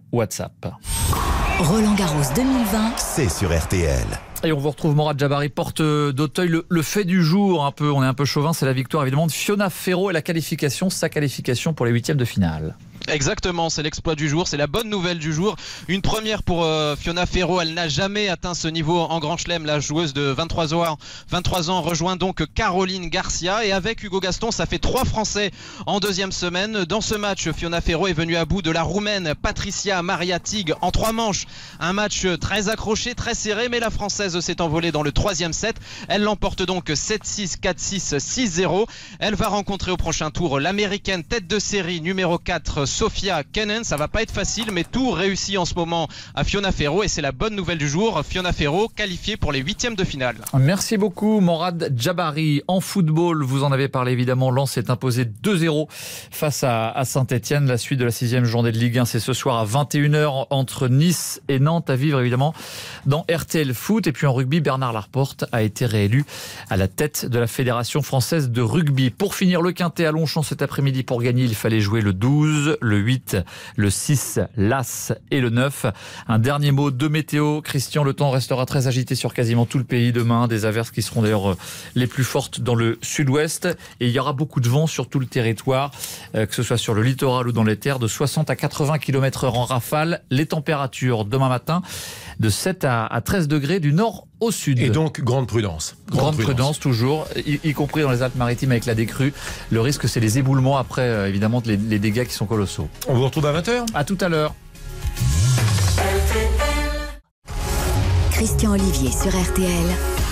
WhatsApp. Roland Garros 2020, c'est sur RTL. Et on vous retrouve Morad Jabari, porte d'Auteuil. Le fait du jour, on est un peu chauvin, c'est la victoire évidemment de Fiona Ferro et sa qualification pour les 8e de finale. Exactement, c'est l'exploit du jour, c'est la bonne nouvelle du jour. Une première pour Fiona Ferro, elle n'a jamais atteint ce niveau en Grand Chelem. La joueuse de 23 ans rejoint donc Caroline Garcia. Et avec Hugo Gaston, ça fait 3 Français en deuxième semaine. Dans ce match, Fiona Ferro est venue à bout de la Roumaine Patricia Maria Tig en 3 manches. Un match très accroché, très serré, mais la Française s'est envolée dans le 3e set. Elle l'emporte donc 7-6, 4-6, 6-0. Elle va rencontrer au prochain tour l'Américaine tête de série numéro 4, Sophia Kenin. Ça va pas être facile, mais tout réussit en ce moment à Fiona Ferro et c'est la bonne nouvelle du jour. Fiona Ferro qualifiée pour les 8e de finale. Merci beaucoup Morad Jabari. En football, vous en avez parlé évidemment, Lens est imposé 2-0 face à Saint-Etienne. La suite de la 6e journée de Ligue 1, c'est ce soir à 21h entre Nice et Nantes, à vivre évidemment dans RTL Foot. Et puis en rugby, Bernard Laporte a été réélu à la tête de la Fédération française de rugby. Pour finir, le quintet à Longchamp cet après-midi. Pour gagner, il fallait jouer le 12, le 8, le 6, l'As et le 9. Un dernier mot de météo. Christian, le temps restera très agité sur quasiment tout le pays demain. Des averses qui seront d'ailleurs les plus fortes dans le sud-ouest. Et il y aura beaucoup de vent sur tout le territoire, que ce soit sur le littoral ou dans les terres, de 60 à 80 km/h en rafale. Les températures demain matin de 7 à 13 degrés du nord au sud. Et donc, grande prudence. Grande prudence toujours, y compris dans les Alpes-Maritimes avec la décrue. Le risque, c'est les éboulements après, évidemment, les dégâts qui sont colossaux. On vous retrouve à 20h. À tout à l'heure. Christian Olivier sur RTL.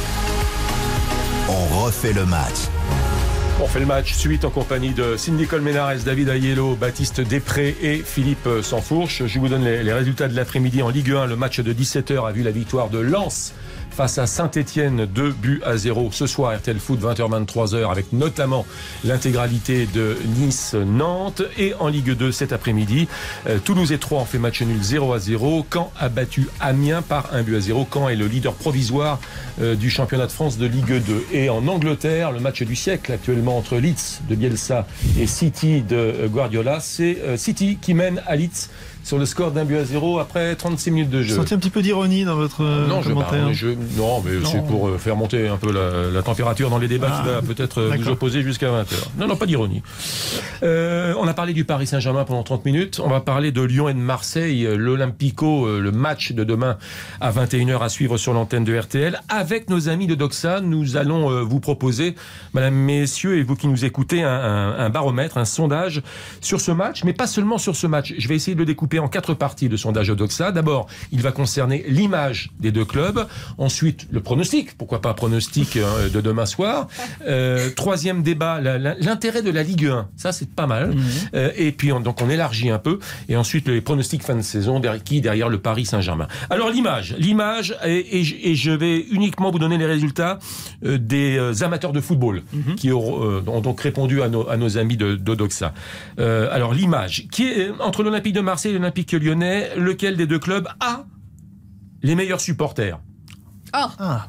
On refait le match. On fait le match suite en compagnie de Cindy Colmenares, David Aiello, Baptiste Després et Philippe Sansfourche. Je vous donne les résultats de l'après-midi en Ligue 1. Le match de 17h a vu la victoire de Lens face à Saint-Etienne, 2-0 ce soir, RTL Foot 20h-23h, avec notamment l'intégralité de Nice-Nantes. Et en Ligue 2 cet après-midi, Toulouse et Troyes ont fait match nul 0-0. Caen a battu Amiens par 1-0. Caen est le leader provisoire du championnat de France de Ligue 2. Et en Angleterre, le match du siècle actuellement entre Leeds de Bielsa et City de Guardiola, c'est City qui mène à Leeds sur le score d'1-0 après 36 minutes de jeu. Vous sentez un petit peu d'ironie dans votre commentaire? Non, mais c'est pour faire monter un peu la température dans les débats qui va peut-être vous opposer jusqu'à 20h. Non, pas d'ironie. On a parlé du Paris Saint-Germain pendant 30 minutes. On va parler de Lyon et de Marseille. L'Olympico, le match de demain à 21h à suivre sur l'antenne de RTL. Avec nos amis de Doxa, nous allons vous proposer, madame, messieurs, et vous qui nous écoutez, un baromètre, un sondage sur ce match, mais pas seulement sur ce match. Je vais essayer de le découper en 4 parties de sondage Doxa. D'abord, il va concerner l'image des deux clubs. Ensuite, le pronostic. Pourquoi pas pronostic de demain soir. Troisième débat, l'intérêt de la Ligue 1. Ça, c'est pas mal. Et puis, donc, on élargit un peu. Et ensuite, les pronostics fin de saison, derrière le Paris Saint-Germain. Alors, l'image, et je vais uniquement vous donner les résultats des amateurs de football qui ont donc répondu à nos amis de Doxa. Alors, l'image, qui est entre l'Olympique de Marseille et l'Olympique Lyonnais, lequel des deux clubs a les meilleurs supporters? À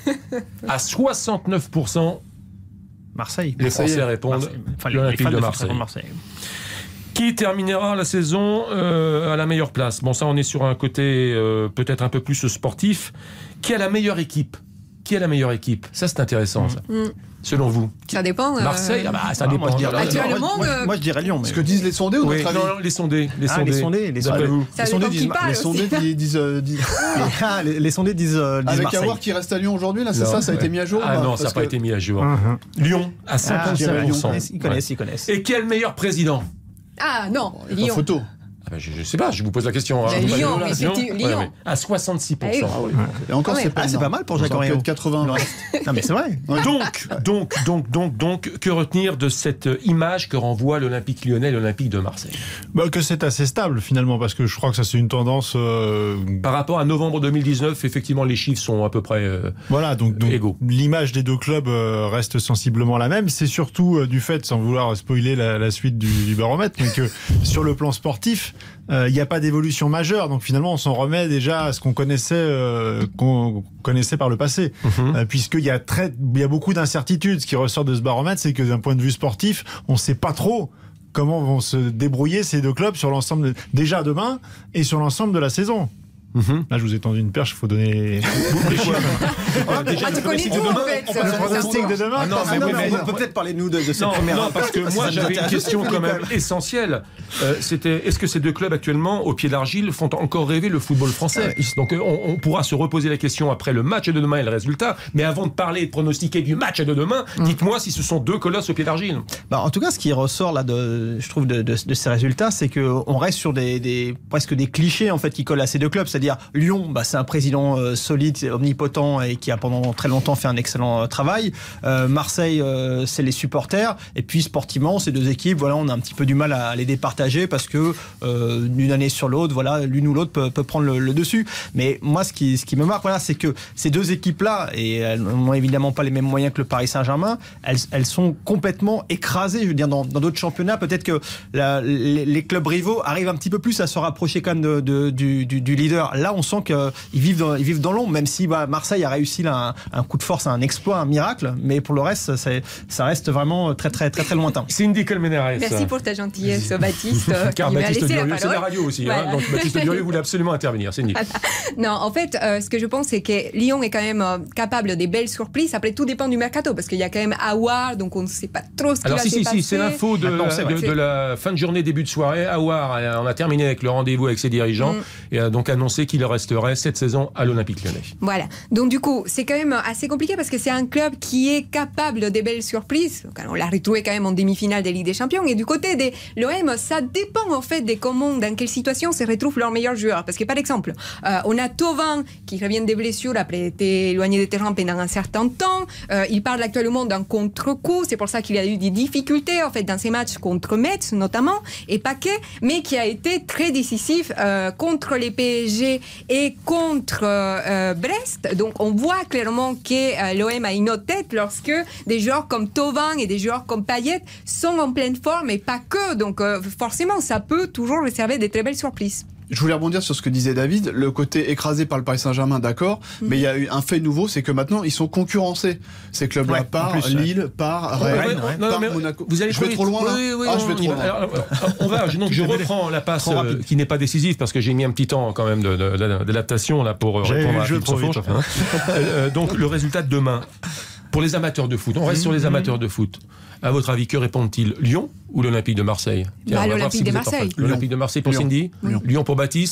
69%, Marseille. Les Français répondent l'Olympique de Marseille. Qui terminera la saison à la meilleure place? Bon, ça, on est sur un côté peut-être un peu plus sportif. Qui a la meilleure équipe? Ça, c'est intéressant, ça. Selon vous? Ça dépend. Marseille, ça dépend. Moi, je dirais Lyon. Mais... Ce que disent les sondés ou notre avis? Non, les sondés. Les sondés disent. Avec à voir qui reste à Lyon aujourd'hui, là, c'est ça a été mis à jour? Non, ça n'a pas été mis à jour. Lyon, à 55%. Ils connaissent. Et quel meilleur président? Non, Lyon. Photo. Je sais pas, je vous pose la question. Lyon, mais c'était Lyon. À 66%. Et encore, c'est pas mal pour Jacques Henriot. 80. Non, mais c'est vrai. Donc, que retenir de cette image que renvoie l'Olympique Lyonnais et l'Olympique de Marseille? Que c'est assez stable finalement, parce que je crois que ça c'est une tendance. Par rapport à novembre 2019, effectivement, les chiffres sont à peu près donc égaux. L'image des deux clubs reste sensiblement la même. C'est surtout du fait, sans vouloir spoiler la suite du baromètre, mais que sur le plan sportif, il n'y a pas d'évolution majeure, donc finalement on s'en remet déjà à ce qu'on connaissait par le passé, puisqu'il y a beaucoup d'incertitudes. Ce qui ressort de ce baromètre, c'est que d'un point de vue sportif, on ne sait pas trop comment vont se débrouiller ces deux clubs sur l'ensemble, déjà demain, et sur l'ensemble de la saison. Là, je vous ai tendu une perche, il faut donner beaucoup de chiffres. Tu connais tout, en fait. Le pronostic de demain. On peut peut-être parler, nous, de cette première. Non, parce que moi, j'avais une question quand même essentielle. C'était, est-ce que ces deux clubs, actuellement, au pied d'argile, font encore rêver le football français ? Donc, on pourra se reposer la question après le match de demain et le résultat. Mais avant de parler et de pronostiquer du match de demain, dites-moi si ce sont deux colosses au pied d'argile. En tout cas, ce qui ressort, là, je trouve, de ces résultats, c'est qu'on reste sur presque des clichés, en fait, qui collent à ces deux clubs. C'est-à-dire Lyon, c'est un président solide, omnipotent et qui a pendant très longtemps fait un excellent travail. Marseille, c'est les supporters. Et puis sportivement, ces deux équipes, voilà, on a un petit peu du mal à les départager parce que d'une année sur l'autre, voilà, l'une ou l'autre peut prendre le dessus. Mais moi, ce qui me marque, voilà, c'est que ces deux équipes-là, et elles n'ont évidemment pas les mêmes moyens que le Paris Saint-Germain, elles sont complètement écrasées. Je veux dire, dans d'autres championnats, peut-être que les clubs rivaux arrivent un petit peu plus à se rapprocher quand même du leader. Là, on sent qu'ils vivent dans l'ombre, même si Marseille a réussi là, un coup de force, un exploit, un miracle, mais pour le reste, ça reste vraiment très très très très lointain. Cindy Colmenares. Merci pour ta gentillesse, Baptiste. Car Baptiste Durieux, c'est la radio aussi, voilà. Donc Baptiste Durieux voulait absolument intervenir. Cindy. Non, en fait, ce que je pense, c'est que Lyon est quand même capable des belles surprises. Après, tout dépend du mercato, parce qu'il y a quand même Aouar, donc on ne sait pas trop ce qui va se passer. Si, c'est l'info de la fin de journée, début de soirée. Aouar, on a terminé avec le rendez-vous avec ses dirigeants et a donc annoncé qu'il resterait cette saison à l'Olympique Lyonnais. Voilà. Donc du coup, c'est quand même assez compliqué parce que c'est un club qui est capable de belles surprises. Donc, on l'a retrouvé quand même en demi-finale de Ligue des Champions. Et du côté de l'OM, ça dépend en fait de comment, dans quelle situation se retrouvent leurs meilleurs joueurs. Parce que par exemple, on a Thauvin qui revient des blessures après être éloigné des terrains pendant un certain temps. Il parle actuellement d'un contre-coup. C'est pour ça qu'il a eu des difficultés en fait dans ses matchs contre Metz notamment et Paquet, mais qui a été très décisif contre les PSG et contre Brest. Donc on voit clairement que l'OM a une autre tête lorsque des joueurs comme Thauvin et des joueurs comme Payet sont en pleine forme et pas que. Donc forcément ça peut toujours réserver des très belles surprises. Je voulais rebondir sur ce que disait David, le côté écrasé par le Paris Saint-Germain, d'accord, mais il y a eu un fait nouveau, c'est que maintenant ils sont concurrencés. Ces clubs-là, par Lille, par Rennes, par Monaco. Vous allez je vais trop loin là. Oui, je vais trop loin. Alors, donc je reprends la passe qui n'est pas décisive parce que j'ai mis un petit temps quand même d'adaptation là pour répondre à Philippe Sauvage. Donc le résultat de demain pour les amateurs de foot. On reste sur les amateurs de foot. À votre avis, que répondent-ils ? Lyon ou l'Olympique de Marseille ? L'Olympique de Marseille. L'Olympique de Marseille pour Cindy ? Lyon pour Baptiste ?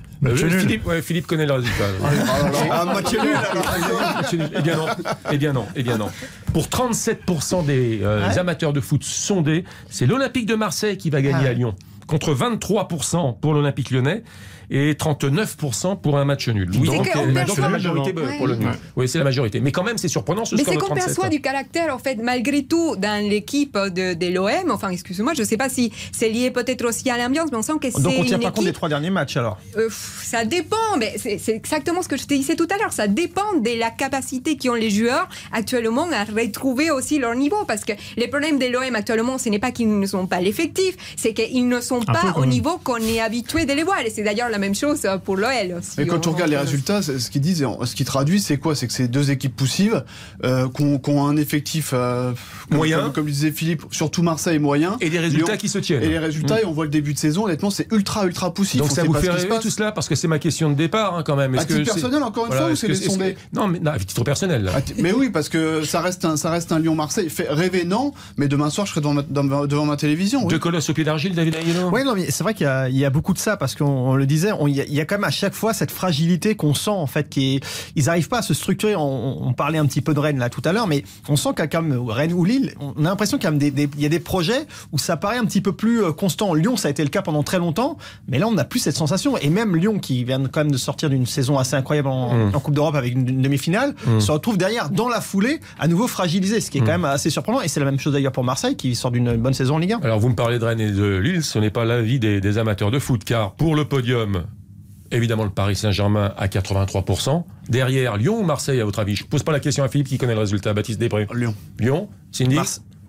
Philippe connaît le résultat. Match nul. Eh bien non. Pour 37% des amateurs de foot sondés, c'est l'Olympique de Marseille qui va gagner à Lyon. Contre 23% pour l'Olympique Lyonnais et 39% pour un match nul. Oui, donc c'est la majorité pour le nul. Oui, c'est la majorité. Mais quand même, c'est surprenant ce score de 37. Mais c'est qu'on perçoit du caractère, en fait, malgré tout, dans l'équipe de l'OM. Enfin, excusez-moi, je ne sais pas si c'est lié peut-être aussi à l'ambiance, mais on sent que c'est. Donc on ne tient pas compte des 3 derniers matchs alors ça dépend, mais c'est exactement ce que je te disais tout à l'heure. Ça dépend de la capacité qu'ont les joueurs actuellement à retrouver aussi leur niveau. Parce que les problèmes de l'OM actuellement, ce n'est pas qu'ils ne sont pas l'effectif, c'est qu'ils ne sont pas au niveau qu'on est habitué de les voir. Et c'est d'ailleurs la même chose pour l'OL. Et quand on regarde les résultats, ce qu'ils disent, ce qu'ils traduisent, c'est quoi ? C'est que c'est deux équipes poussives, qui ont un effectif moyen, comme disait Philippe, surtout Marseille moyen. Et des résultats qui se tiennent. Et les résultats, et on voit le début de saison, honnêtement, c'est ultra poussif. Donc ça vous fait rêver tout cela, parce que c'est ma question de départ quand même. À titre personnel, encore une fois, ou c'est les sondés ? Non, mais à titre personnel. Mais oui, parce que ça reste un Lyon-Marseille. Fait rêver, non, mais demain soir, je serai devant ma télévision. Deux colosses au pied d'argile, David Aguilera. Oui, non, mais c'est vrai qu'il y a beaucoup de ça, parce qu'on le disait, il y a quand même à chaque fois cette fragilité qu'on sent, en fait, ils n'arrivent pas à se structurer. On parlait un petit peu de Rennes là tout à l'heure, mais on sent qu'à comme Rennes ou Lille, on a l'impression qu'il y a des projets où ça paraît un petit peu plus constant. Lyon, ça a été le cas pendant très longtemps, mais là, on n'a plus cette sensation. Et même Lyon, qui vient quand même de sortir d'une saison assez incroyable en Coupe d'Europe avec une demi-finale, se retrouve derrière, dans la foulée, à nouveau fragilisé, ce qui est quand même assez surprenant. Et c'est la même chose d'ailleurs pour Marseille, qui sort d'une bonne saison en Ligue 1. Alors, vous me parlez de Rennes et de Lille, ce n'est pas l'avis des amateurs de foot, car pour le podium, évidemment le Paris Saint-Germain à 83%. Derrière, Lyon ou Marseille, à votre avis ? Je ne pose pas la question à Philippe qui connaît le résultat. Baptiste Després. Lyon. Cindy ?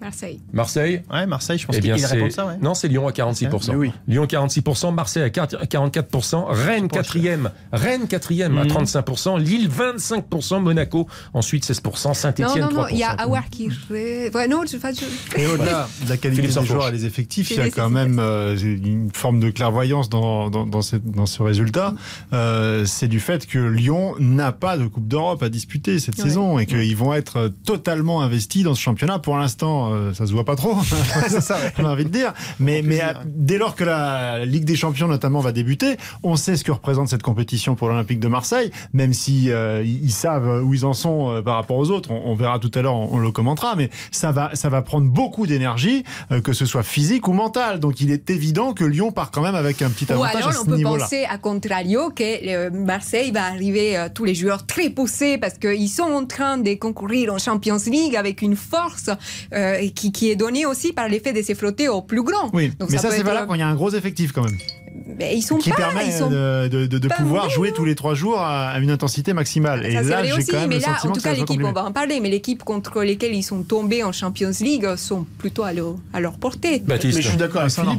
Marseille. Ouais, Marseille, je pense qu'il répond ça. Ouais. Non, c'est Lyon à 46%. Oui. Lyon 46%, Marseille à 44%, Rennes 4e. Rennes 4e à 35%, Lille 25%, Monaco ensuite 16%, Saint-Etienne 3%. Non, il y a Awar qui... Ouais, non, Et au-delà de la qualité des joueurs et des effectifs, il y a quand même une forme de clairvoyance dans ce résultat. C'est du fait que Lyon n'a pas de Coupe d'Europe à disputer cette saison et qu'ils vont être totalement investis dans ce championnat. Pour l'instant, ça se voit pas trop, c'est ça, ouais. on a envie de dire. Mais dès lors que la Ligue des Champions notamment va débuter, on sait ce que représente cette compétition pour l'Olympique de Marseille, même si ils savent où ils en sont par rapport aux autres. On verra tout à l'heure, on le commentera, mais ça va prendre beaucoup d'énergie, que ce soit physique ou mentale. Donc il est évident que Lyon part quand même avec un petit avantage à ce niveau-là. Ou alors on peut penser à contrario que Marseille va arriver tous les joueurs très poussés parce qu'ils sont en train de concourir en Champions League avec une force qui est donnée aussi par l'effet de se frotter au plus grand. Oui, donc mais ça c'est valable quand il y a un gros effectif quand même. Mais ils sont qui permet de pouvoir jouer tous les 3 jours à une intensité maximale. Et ça, là, j'ai aussi, quand même mais le là, sentiment en tout cas, que l'équipe, on va en parler, mais l'équipe contre lesquelles ils sont tombés en Champions League sont plutôt à leur portée. Baptiste. Mais je suis d'accord avec Philippe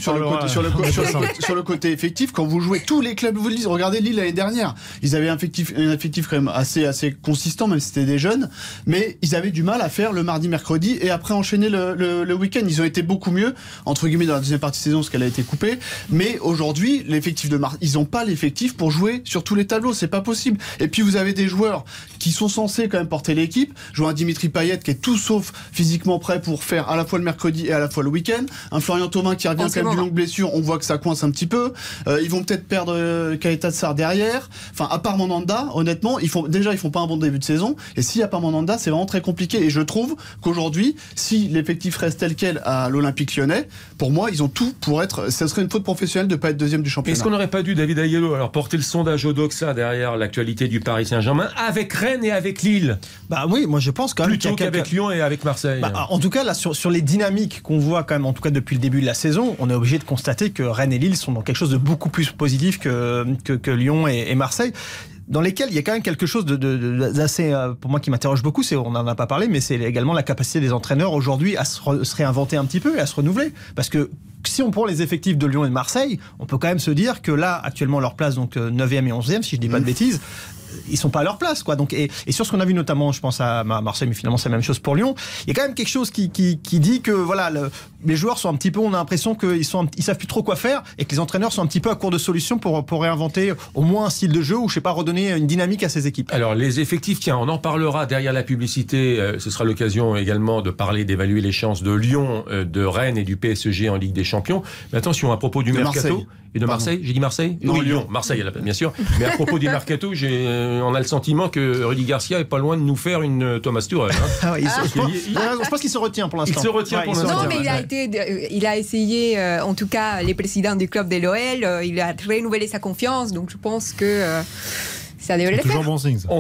sur le côté effectif. Quand vous jouez, tous les clubs vous le disent. Regardez Lille l'année dernière, ils avaient un effectif quand même assez consistant, même si c'était des jeunes, mais ils avaient du mal à faire le mardi, mercredi et après enchaîner le week-end. Ils ont été beaucoup mieux, entre guillemets, dans la deuxième partie de saison, parce qu'elle a été coupée. Mais aujourd'hui, l'effectif de Marseille, ils n'ont pas l'effectif pour jouer sur tous les tableaux, c'est pas possible. Et puis vous avez des joueurs qui sont censés quand même porter l'équipe. Je vois un Dimitri Payet qui est tout sauf physiquement prêt pour faire à la fois le mercredi et à la fois le week-end. Un Florian Thauvin qui revient quand même d'une longue blessure, on voit que ça coince un petit peu. Ils vont peut-être perdre Keita Sarr derrière. Enfin, à part Mandanda, honnêtement, ils font pas un bon début de saison. Et s'il n'y a pas Mandanda, c'est vraiment très compliqué. Et je trouve qu'aujourd'hui, si l'effectif reste tel quel à l'Olympique Lyonnais, pour moi, ils ont tout pour être. Ça serait une faute professionnelle de ne pas être deuxième du championnat. Est-ce qu'on n'aurait pas dû, David Ayello, alors porter le sondage au Doxa derrière l'actualité du Paris Saint-Germain avec Rennes et avec Lille? Bah oui, moi je pense quand même plutôt qu'avec Lyon et avec Marseille. En tout cas, là, sur les dynamiques qu'on voit quand même, en tout cas depuis le début de la saison, on est obligé de constater que Rennes et Lille sont dans quelque chose de beaucoup plus positif que Lyon et Marseille, dans lesquels il y a quand même quelque chose d'assez, pour moi, qui m'interroge beaucoup. On n'en a pas parlé, mais c'est également la capacité des entraîneurs aujourd'hui à se réinventer un petit peu et à se renouveler. Parce que si on prend les effectifs de Lyon et de Marseille, on peut quand même se dire que là, actuellement, leur place, donc 9e et 11e, si je dis pas de bêtises, ils sont pas à leur place, quoi. Donc, et sur ce qu'on a vu notamment, je pense à Marseille, mais finalement c'est la même chose pour Lyon. Il y a quand même quelque chose qui dit que voilà, les joueurs sont un petit peu, on a l'impression qu'ils savent plus trop quoi faire et que les entraîneurs sont un petit peu à court de solutions pour réinventer au moins un style de jeu ou je sais pas, redonner une dynamique à ces équipes. Alors les effectifs, tiens, on en parlera derrière la publicité. Ce sera l'occasion également de parler, d'évaluer les chances de Lyon, de Rennes et du PSG en Ligue des Champions. Mais attention, à propos du mercato. Marseille. Et de Marseille, j'ai dit Marseille? Non, oui, Lyon. Marseille, bien sûr. Mais à propos du mercato, on a le sentiment que Rudy Garcia est pas loin de nous faire une Thomas Tuchel. Je pense qu'il se retient pour l'instant. Il se retient pour l'instant. Non, mais il a essayé, en tout cas, les présidents du club de l'OL, il a renouvelé sa confiance, donc je pense que ça devrait le faire. Toujours bon signe, ça.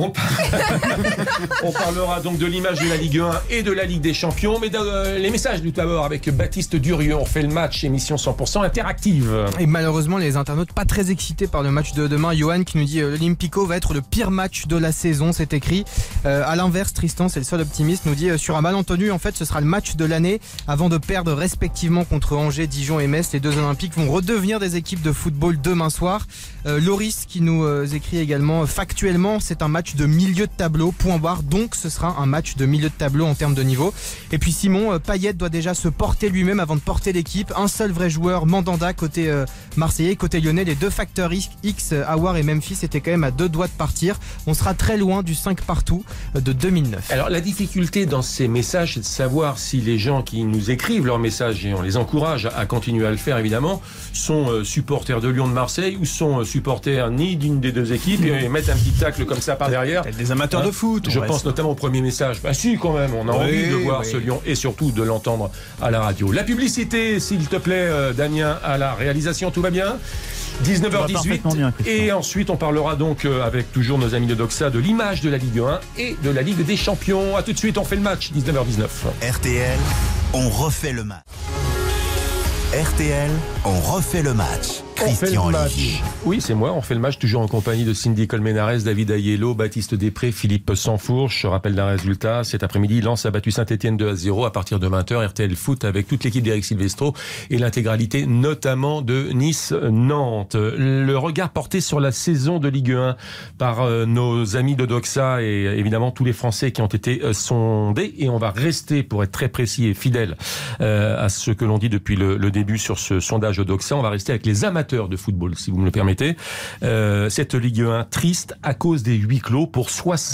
On parlera donc de l'image de la Ligue 1 et de la Ligue des Champions, mais les messages tout d'abord avec Baptiste Durieux. On fait le match, émission 100% interactive. Et malheureusement, les internautes pas très excités par le match de demain. Johan qui nous dit l'Olympico va être le pire match de la saison, c'est écrit. À l'inverse, Tristan, c'est le seul optimiste, nous dit sur un malentendu, en fait, ce sera le match de l'année avant de perdre respectivement contre Angers, Dijon et Metz. Les deux Olympiques vont redevenir des équipes de football demain soir. Loris qui nous écrit également factuellement, c'est un match de milieu de tableau, point barre, donc ce sera un match de milieu de tableau en termes de niveau. Et puis Simon, Payet doit déjà se porter lui-même avant de porter l'équipe. Un seul vrai joueur, Mandanda, côté marseillais, côté lyonnais, les deux facteurs X, Aouar et Memphis étaient quand même à 2 doigts de partir. On sera très loin du 5 partout de 2009. Alors la difficulté dans ces messages, c'est de savoir si les gens qui nous écrivent leurs messages, et on les encourage à continuer à le faire évidemment, sont supporters de Lyon, de Marseille, ou sont supporters ni d'une des deux équipes et mettre un petit tacle comme ça par derrière. Des amateurs de foot. Je pense notamment au premier message. Bah si, quand même, on a envie de voir ce Lyon et surtout de l'entendre à la radio. La publicité, s'il te plaît, Damien, à la réalisation, tout va bien? 19h18 bien, et ensuite on parlera donc avec toujours nos amis de Doxa de l'image de la Ligue 1 et de la Ligue des Champions. A tout de suite, on fait le match, 19h19. RTL, on refait le match. RTL, on refait le match. Christian Olivier. Oui, c'est moi. On fait le match toujours en compagnie de Cindy Colmenares, David Aiello, Baptiste Després, Philippe Sansfourche. Je rappelle d'un résultat. Cet après-midi, Lens a battu Saint-Etienne 2-0 à partir de 20h. RTL Foot avec toute l'équipe d'Éric Silvestro et l'intégralité notamment de Nice-Nantes. Le regard porté sur la saison de Ligue 1 par nos amis de Doxa et évidemment tous les Français qui ont été sondés. Et on va rester, pour être très précis et fidèle à ce que l'on dit depuis le début sur ce sondage de Doxa, on va rester avec les amateurs de football, si vous me le permettez. Cette Ligue 1 triste à cause des huis clos pour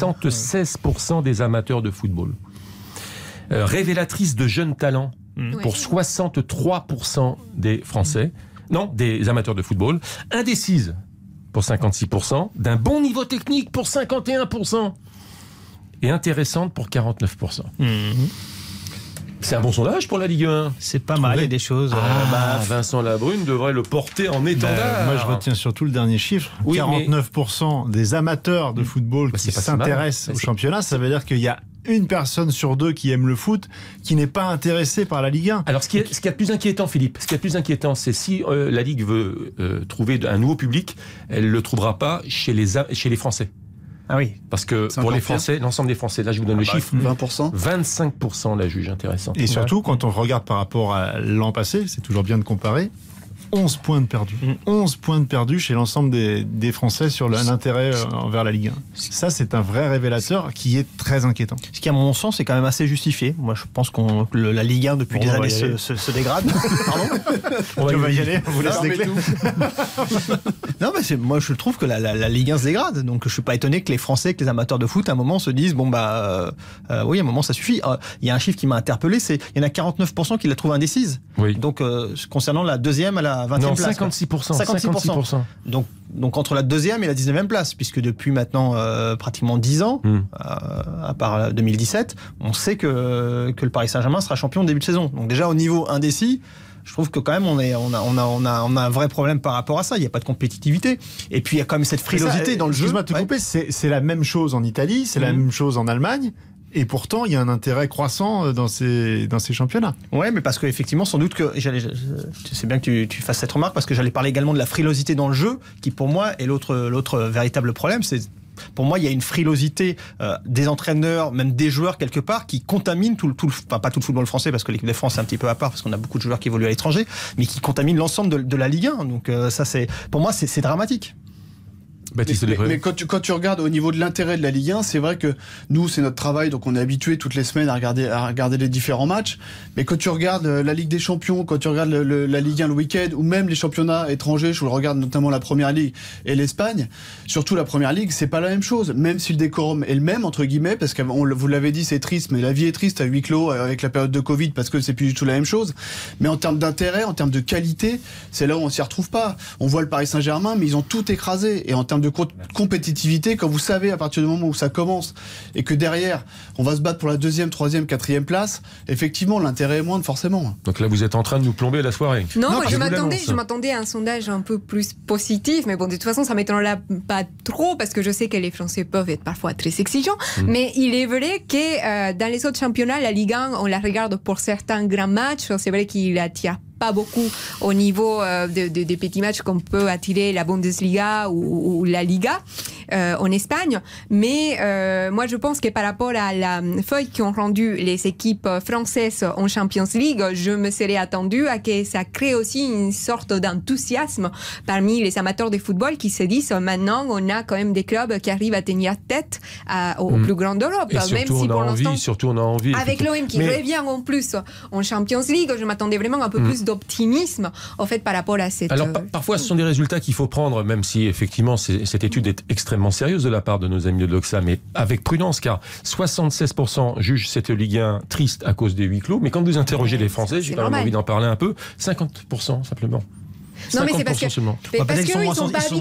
76% des amateurs de football. Révélatrice de jeunes talents pour 63% des Français, des amateurs de football. Indécise pour 56%, d'un bon niveau technique pour 51% et intéressante pour 49%. C'est un bon sondage pour la Ligue 1. C'est pas mal, il y a des choses. Vincent Labrune devrait le porter en étendard. Moi, je retiens surtout le dernier chiffre. 49% des amateurs de football qui s'intéressent au championnat. Ça veut dire qu'il y a une personne sur deux qui aime le foot qui n'est pas intéressée par la Ligue 1. Alors, ce qui est le plus inquiétant, Philippe, c'est si la Ligue veut trouver un nouveau public, elle ne le trouvera pas chez les Français. Ah oui. Parce que pour les Français, l'ensemble des Français, là je vous donne le chiffre, 20%. 25% la juge intéressant. Et surtout, quand on regarde par rapport à l'an passé, c'est toujours bien de comparer, 11 points de perdus. 11 points de perdus chez l'ensemble des Français sur l'intérêt envers la Ligue 1. Ça, c'est un vrai révélateur qui est très inquiétant. Ce qui, à mon sens, est quand même assez justifié. Moi, je pense que la Ligue 1, depuis des années, se dégrade. Pardon. On va y aller, on vous laisse les clés. Non, mais moi, je trouve que la Ligue 1 se dégrade. Donc, je suis pas étonné que les Français, que les amateurs de foot, à un moment, se disent, oui, à un moment, ça suffit. Il y a un chiffre qui m'a interpellé, il y en a 49% qui la trouvent indécise. Oui. Donc, concernant la deuxième à la 20e place. 56%. Donc entre la deuxième et la 19e place, puisque depuis maintenant pratiquement 10 ans, à part 2017, on sait que le Paris Saint-Germain sera champion au début de saison. Donc déjà au niveau indécis, je trouve que quand même on a un vrai problème par rapport à ça. Il n'y a pas de compétitivité. Et puis il y a quand même cette frilosité dans le jeu. Excuse-moi de te couper, c'est la même chose en Italie, c'est la même chose en Allemagne. Et pourtant, il y a un intérêt croissant dans ces championnats. Ouais, mais parce qu'effectivement, sans doute que c'est bien que tu fasses cette remarque, parce que j'allais parler également de la frilosité dans le jeu, qui pour moi est l'autre véritable problème. C'est pour moi, il y a une frilosité des entraîneurs, même des joueurs quelque part, qui contamine pas tout le football français, parce que l'équipe de France c'est un petit peu à part, parce qu'on a beaucoup de joueurs qui évoluent à l'étranger, mais qui contamine l'ensemble de la Ligue 1. Donc ça, pour moi, c'est dramatique. Mais quand tu regardes au niveau de l'intérêt de la Ligue 1, c'est vrai que nous, c'est notre travail, donc on est habitué toutes les semaines à regarder les différents matchs. Mais quand tu regardes la Ligue des Champions, quand tu regardes la Ligue 1 le week-end, ou même les championnats étrangers, je regarde notamment la Première Ligue et l'Espagne, surtout la Première Ligue, c'est pas la même chose. Même si le décorum est le même, entre guillemets, parce que vous l'avez dit, c'est triste, mais la vie est triste à huis clos avec la période de Covid, parce que c'est plus du tout la même chose. Mais en termes d'intérêt, en termes de qualité, c'est là où on s'y retrouve pas. On voit le Paris Saint-Germain, mais ils ont tout écrasé. Et en termes de compétitivité, quand vous savez à partir du moment où ça commence et que derrière on va se battre pour la 2e, 3e, 4e place, effectivement l'intérêt est moindre forcément. Donc là vous êtes en train de nous plomber la soirée. Non, je m'attendais à un sondage un peu plus positif, mais bon, de toute façon ça m'étonnerait pas trop, parce que je sais que les Français peuvent être parfois très exigeants, mais il est vrai que dans les autres championnats, la Ligue 1, on la regarde pour certains grands matchs, c'est vrai qu'il attire pas beaucoup au niveau des petits matchs qu'on peut attirer la Bundesliga ou la Liga en Espagne. Mais moi, je pense que par rapport à la feuille qu'ont rendue les équipes françaises en Champions League, je me serais attendu à que ça crée aussi une sorte d'enthousiasme parmi les amateurs de football qui se disent maintenant on a quand même des clubs qui arrivent à tenir tête au plus grand d'Europe. Et surtout, même si pour l'instant, on a envie. Avec l'OM qui revient en plus en Champions League, je m'attendais vraiment un peu plus d'optimisme en fait par rapport à cette... Alors parfois ce sont des résultats qu'il faut prendre, même si effectivement cette étude est extrêmement sérieuse de la part de nos amis de Doxa, mais avec prudence, car 76% jugent cette Ligue 1 triste à cause des huis clos, mais quand vous interrogez les Français, j'ai quand même envie d'en parler un peu, 50% simplement. Non, mais c'est parce que ils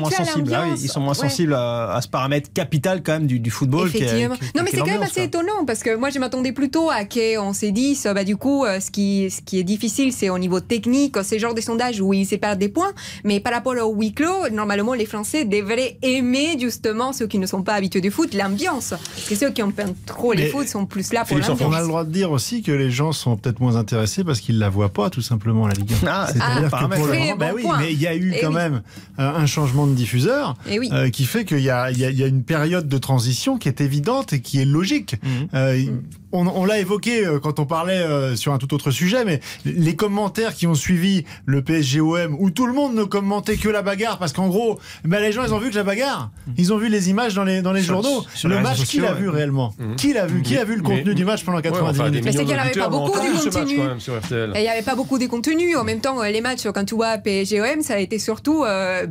sont moins sensibles à ce paramètre capital quand même du football. Effectivement. Non, mais c'est quand même assez étonnant, parce que moi je m'attendais plutôt à qu'on s'est dit du coup ce qui est difficile c'est au niveau technique, c'est genre des sondages où ils séparent des points, mais par rapport au huis clos, normalement les Français devraient aimer justement ceux qui ne sont pas habitués du foot, l'ambiance, parce que ceux qui ont peint trop les foot sont plus là pour l'ambiance. On a le droit de dire aussi que les gens sont peut-être moins intéressés parce qu'ils la voient pas tout simplement la Ligue 1. C'est-à-dire que pour le moment, mais il y a eu quand même un changement de diffuseur qui fait qu'il y a une période de transition qui est évidente et qui est logique. On l'a évoqué quand on parlait sur un tout autre sujet, mais les commentaires qui ont suivi le PSG-OM, où tout le monde ne commentait que la bagarre, parce qu'en gros, les gens, ils ont vu que la bagarre. Ils ont vu les images dans les journaux. Le match, qui l'a vu réellement ? Qui l'a vu ? Qui a vu le contenu du match pendant 90 minutes ? Mais c'est qu'il n'y avait pas beaucoup de contenu. Il n'y avait pas beaucoup de contenu. En même temps, les matchs, quand tu vois PSG-OM, ça a été surtout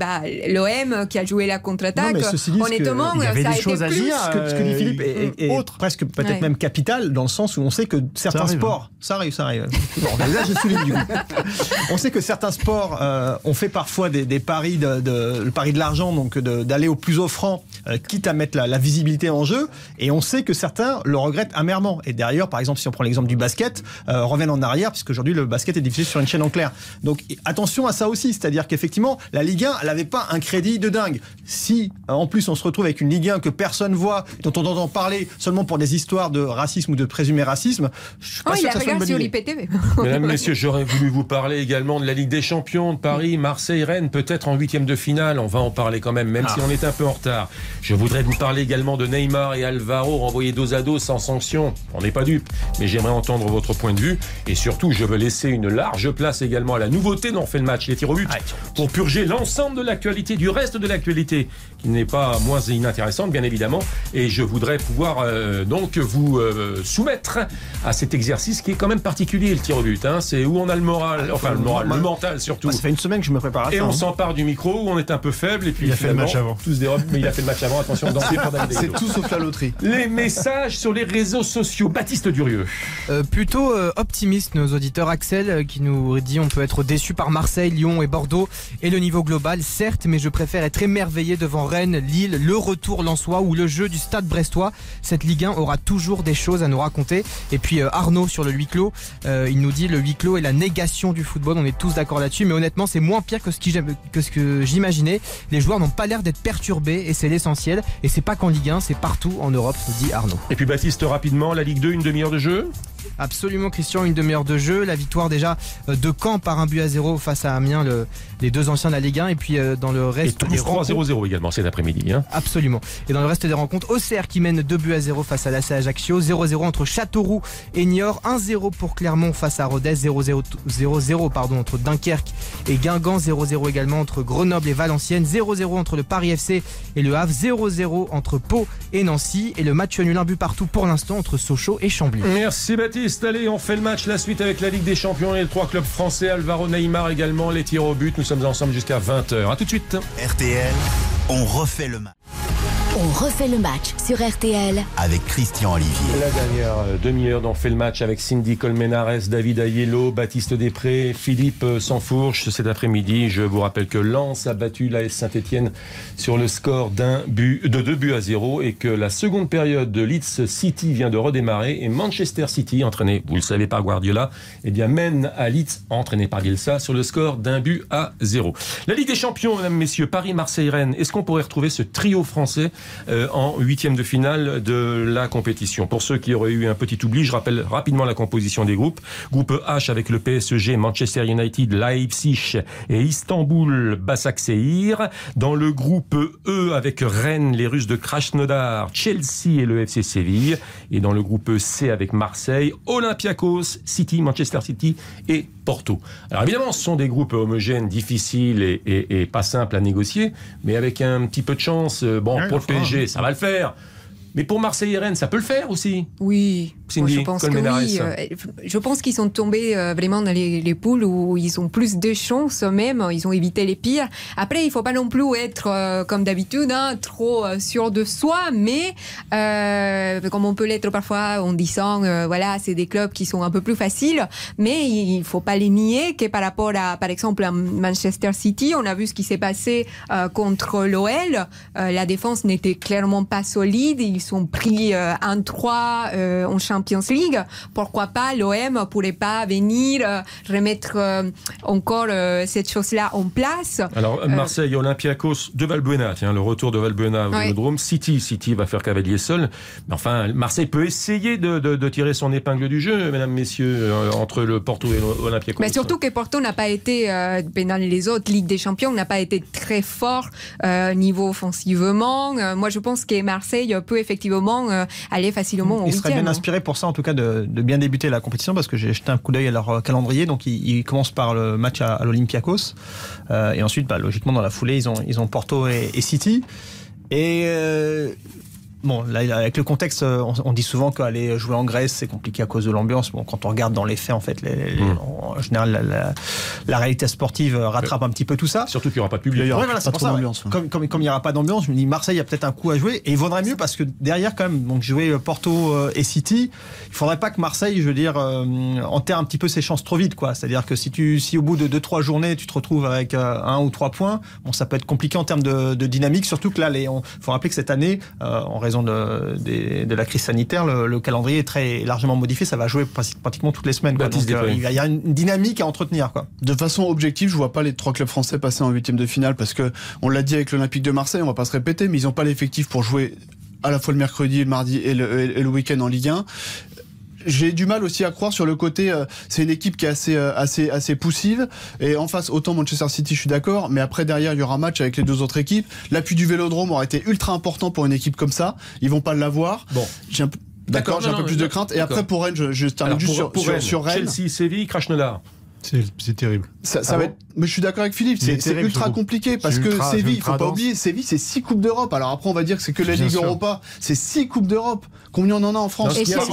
l'OM qui a joué la contre-attaque. Honnêtement, il y avait ça a des été choses à dire. Ce que dit Philippe est presque peut-être même capital, dans le sens où on sait que certains sports... Ça arrive. Bon, là, je souligne du coup. On sait que certains sports ont fait parfois des paris, le pari de l'argent, donc d'aller au plus offrant, quitte à mettre la visibilité en jeu. Et on sait que certains le regrettent amèrement. Et d'ailleurs, par exemple, si on prend l'exemple du basket, reviennent en arrière, puisque aujourd'hui le basket est diffusé sur une chaîne en clair. Donc attention à ça aussi, c'est-à-dire qu'effectivement, la Ligue 1, elle n'avait pas un crédit de dingue. Si en plus on se retrouve avec une Ligue 1 que personne voit, dont on entend parler seulement pour des histoires de racisme ou de présumé racisme, je suis pas sûr que ça soit une bonne idée. IPTV. Mesdames, messieurs, j'aurais voulu vous parler également de la Ligue des Champions, de Paris, Marseille, Rennes, peut-être en 8e de finale. On va en parler quand même si on est un peu en retard. Je voudrais vous parler également de Neymar et Alvaro renvoyés dos à dos sans sanction. On n'est pas dupes, mais j'aimerais entendre votre point de vue. Et surtout, je veux laisser une large place également à la nouveauté dont on fait le match, les tirs au but, pour purger l'ensemble de l'actualité, du reste de l'actualité, qui n'est pas moins inintéressante, bien évidemment. Et je voudrais pouvoir donc vous soumettre à cet exercice qui est quand même particulier, le tir au but. C'est où on a le moral, le mental surtout. Ça fait une semaine que je me prépare à ça. Et on s'empare du micro où on est un peu faible. Et puis il a fait le match avant. Tous dérobent, mais il a fait le match avant. Attention, dans c'est tout sauf la loterie. Les messages sur les réseaux sociaux. Baptiste Durieux. Plutôt optimiste, nos auditeurs. Axel qui nous dit on peut être déçu par Marseille, Lyon et Bordeaux et le niveau global, certes, mais je préfère être émerveillé devant Rennes, Lille, le retour lensois ou le jeu du stade brestois. Cette Ligue 1 aura toujours des choses à nous raconter. Et puis Arnaud sur le huis clos, il nous dit le huis clos est la négation du football. On est tous d'accord là-dessus, mais honnêtement c'est moins pire que ce que j'imaginais. Les joueurs n'ont pas l'air d'être perturbés et c'est l'essentiel. Et c'est pas qu'en Ligue 1, c'est partout en Europe, dit Arnaud. Et puis Baptiste, rapidement, la Ligue 2, une demi-heure de jeu ? Absolument Christian, une demi-heure de jeu. La victoire déjà de Caen par 1-0 face à Amiens, les deux anciens de la Ligue 1. Et puis dans le reste des rencontres... 3-0 également cet après-midi. Absolument. Et dans le reste des rencontres, Auxerre qui mène 2-0 face à l'AC Ajaccio, 0-0 entre Châteauroux et Niort, 1-0 pour Clermont face à Rodez, 0-0 entre Dunkerque et Guingamp, 0-0 également entre Grenoble et Valenciennes, 0-0 entre le Paris FC et le Havre, 0-0 entre Pau et Nancy, et le match nul un but partout pour l'instant entre Sochaux et Chambly. Merci Baptiste. Allez, on fait le match, la suite avec la Ligue des Champions et les 3 clubs français, Alvaro, Neymar également, les tirs au but. Nous sommes ensemble jusqu'à 20h. À tout de suite. RTL, on refait le match. On refait le match sur RTL avec Christian Olivier. La dernière demi-heure d'On fait le match avec Cindy Colmenares, David Aiello, Baptiste Després, Philippe Sansfourche. Cet après-midi, je vous rappelle que Lens a battu l'AS Saint-Etienne sur le score de 2-0 et que la seconde période de Leeds City vient de redémarrer et Manchester City, entraîné, vous le savez, par Guardiola, mène à Leeds, entraîné par Bielsa, sur le score 1-0. La Ligue des Champions, mesdames, messieurs, Paris, Marseille, Rennes. Est-ce qu'on pourrait retrouver ce trio français en 8e de finale de la compétition? Pour ceux qui auraient eu un petit oubli, je rappelle rapidement la composition des groupes. Groupe H avec le PSG, Manchester United, Leipzig et Istanbul Başakşehir. Dans le groupe E avec Rennes, les Russes de Krasnodar, Chelsea et le FC Séville. Et dans le groupe C avec Marseille, Olympiakos, City, Manchester City et Porto. Alors évidemment, ce sont des groupes homogènes, difficiles et pas simples à négocier, mais avec un petit peu de chance, pour le PSG, ça va le faire. Mais pour Marseille et Rennes, ça peut le faire aussi. Oui, Cindy, je pense que oui. Je pense qu'ils sont tombés vraiment dans les poules où ils ont plus de chances même. Ils ont évité les pires. Après, il ne faut pas non plus être, comme d'habitude, trop sûr de soi. Mais comme on peut l'être parfois en disant, c'est des clubs qui sont un peu plus faciles. Mais il ne faut pas les nier que par rapport à, par exemple, à Manchester City, on a vu ce qui s'est passé contre l'OL. La défense n'était clairement pas solide. Il ils sont pris 1-3 en Champions League. Pourquoi pas l'OM pourrait pas venir remettre encore cette chose-là en place. Alors Marseille, Olympiakos, de Valbuena, tiens, le retour de Valbuena au Vélodrome. City va faire cavalier seul. Mais enfin, Marseille peut essayer de tirer son épingle du jeu, mesdames, messieurs, entre le Porto et l'Olympiakos. Mais surtout que Porto n'a pas été, dans les autres Ligues des Champions, n'a pas été très fort niveau offensivement. Moi, je pense que Marseille peut effectivement aller facilement au 8e. Il serait bien inspiré pour ça, en tout cas, de bien débuter la compétition, parce que j'ai jeté un coup d'œil à leur calendrier. Donc, ils commencent par le match à l'Olympiakos. Et ensuite, logiquement, dans la foulée, ils ont Porto et City. Et bon, là, avec le contexte, on dit souvent qu'aller jouer en Grèce, c'est compliqué à cause de l'ambiance. Bon, quand on regarde dans les faits, en fait, en général, la réalité sportive rattrape un petit peu tout ça. Surtout qu'il n'y aura pas de public. C'est pour ça. Comme il n'y aura pas d'ambiance, je me dis Marseille, il y a peut-être un coup à jouer. Et il vaudrait mieux parce que derrière, quand même, donc jouer Porto et City, il ne faudrait pas que Marseille, je veux dire, enterre un petit peu ses chances trop vite, quoi. C'est-à-dire que si au bout de 2-3 journées, tu te retrouves avec 1 ou 3 points, bon, ça peut être compliqué en termes de dynamique. Surtout que là, il faut rappeler que cette année, en raison de la crise sanitaire, le calendrier est très largement modifié. Ça va jouer pratiquement toutes les semaines, quoi. Donc, il y a une dynamique à entretenir, quoi. De façon objective, je vois pas les 3 clubs français passer en 8e de finale parce que on l'a dit avec l'Olympique de Marseille, on va pas se répéter, mais ils ont pas l'effectif pour jouer à la fois le mercredi, le mardi et le week-end en Ligue 1. J'ai du mal aussi à croire sur le côté, c'est une équipe qui est assez poussive, et en face, autant Manchester City, je suis d'accord, mais après derrière, il y aura un match avec les 2 autres équipes. L'appui du Vélodrome aurait été ultra important pour une équipe comme ça. Ils vont pas l'avoir. Bon. J'ai un peu plus de crainte. Et après, pour Rennes, je termine juste sur Rennes. Chelsea, Séville, Krasnodar. C'est terrible. Ça va être... Mais je suis d'accord avec Philippe, c'est ultra compliqué parce que Séville, il faut pas oublier, Séville c'est 6 Coupes d'Europe. Alors après on va dire que c'est que la Ligue Europa, c'est 6 Coupes d'Europe. Combien on en a en France? Et Chelsea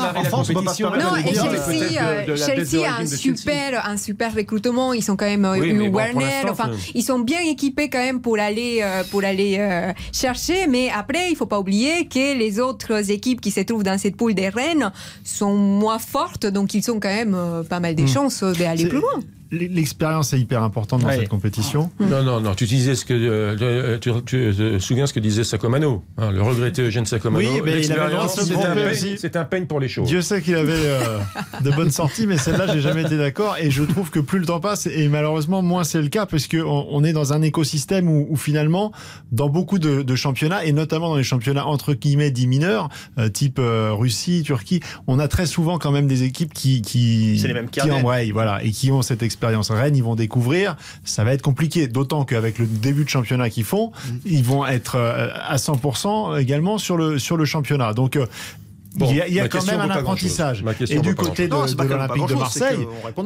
a un super recrutement, ils sont quand même Werner, enfin ils sont bien équipés quand même pour aller chercher, mais après il faut pas oublier que les autres équipes qui se trouvent dans cette poule des Rennes sont moins fortes, donc ils ont quand même pas mal de chances d'aller plus loin. L'expérience est hyper importante dans cette compétition. Non, tu disais tu te souviens ce que disait Sacomano, hein, le regretté Eugène Sacomano. Oui, mais c'est un peigne pour les chauds. Dieu sait qu'il avait de bonnes sorties, mais celle-là, j'ai jamais été d'accord. Et je trouve que plus le temps passe, et malheureusement, moins c'est le cas, parce qu'on est dans un écosystème où finalement, dans beaucoup de championnats, et notamment dans les championnats entre guillemets dits mineurs, type Russie, Turquie, on a très souvent quand même des équipes qui embrayent, voilà, et qui ont cette expérience. Rennes, ils vont découvrir, ça va être compliqué, d'autant qu'avec le début de championnat qu'ils font, ils vont être à 100% également sur le championnat. Donc il y a quand même un apprentissage. Et du côté de l'Olympique de Marseille,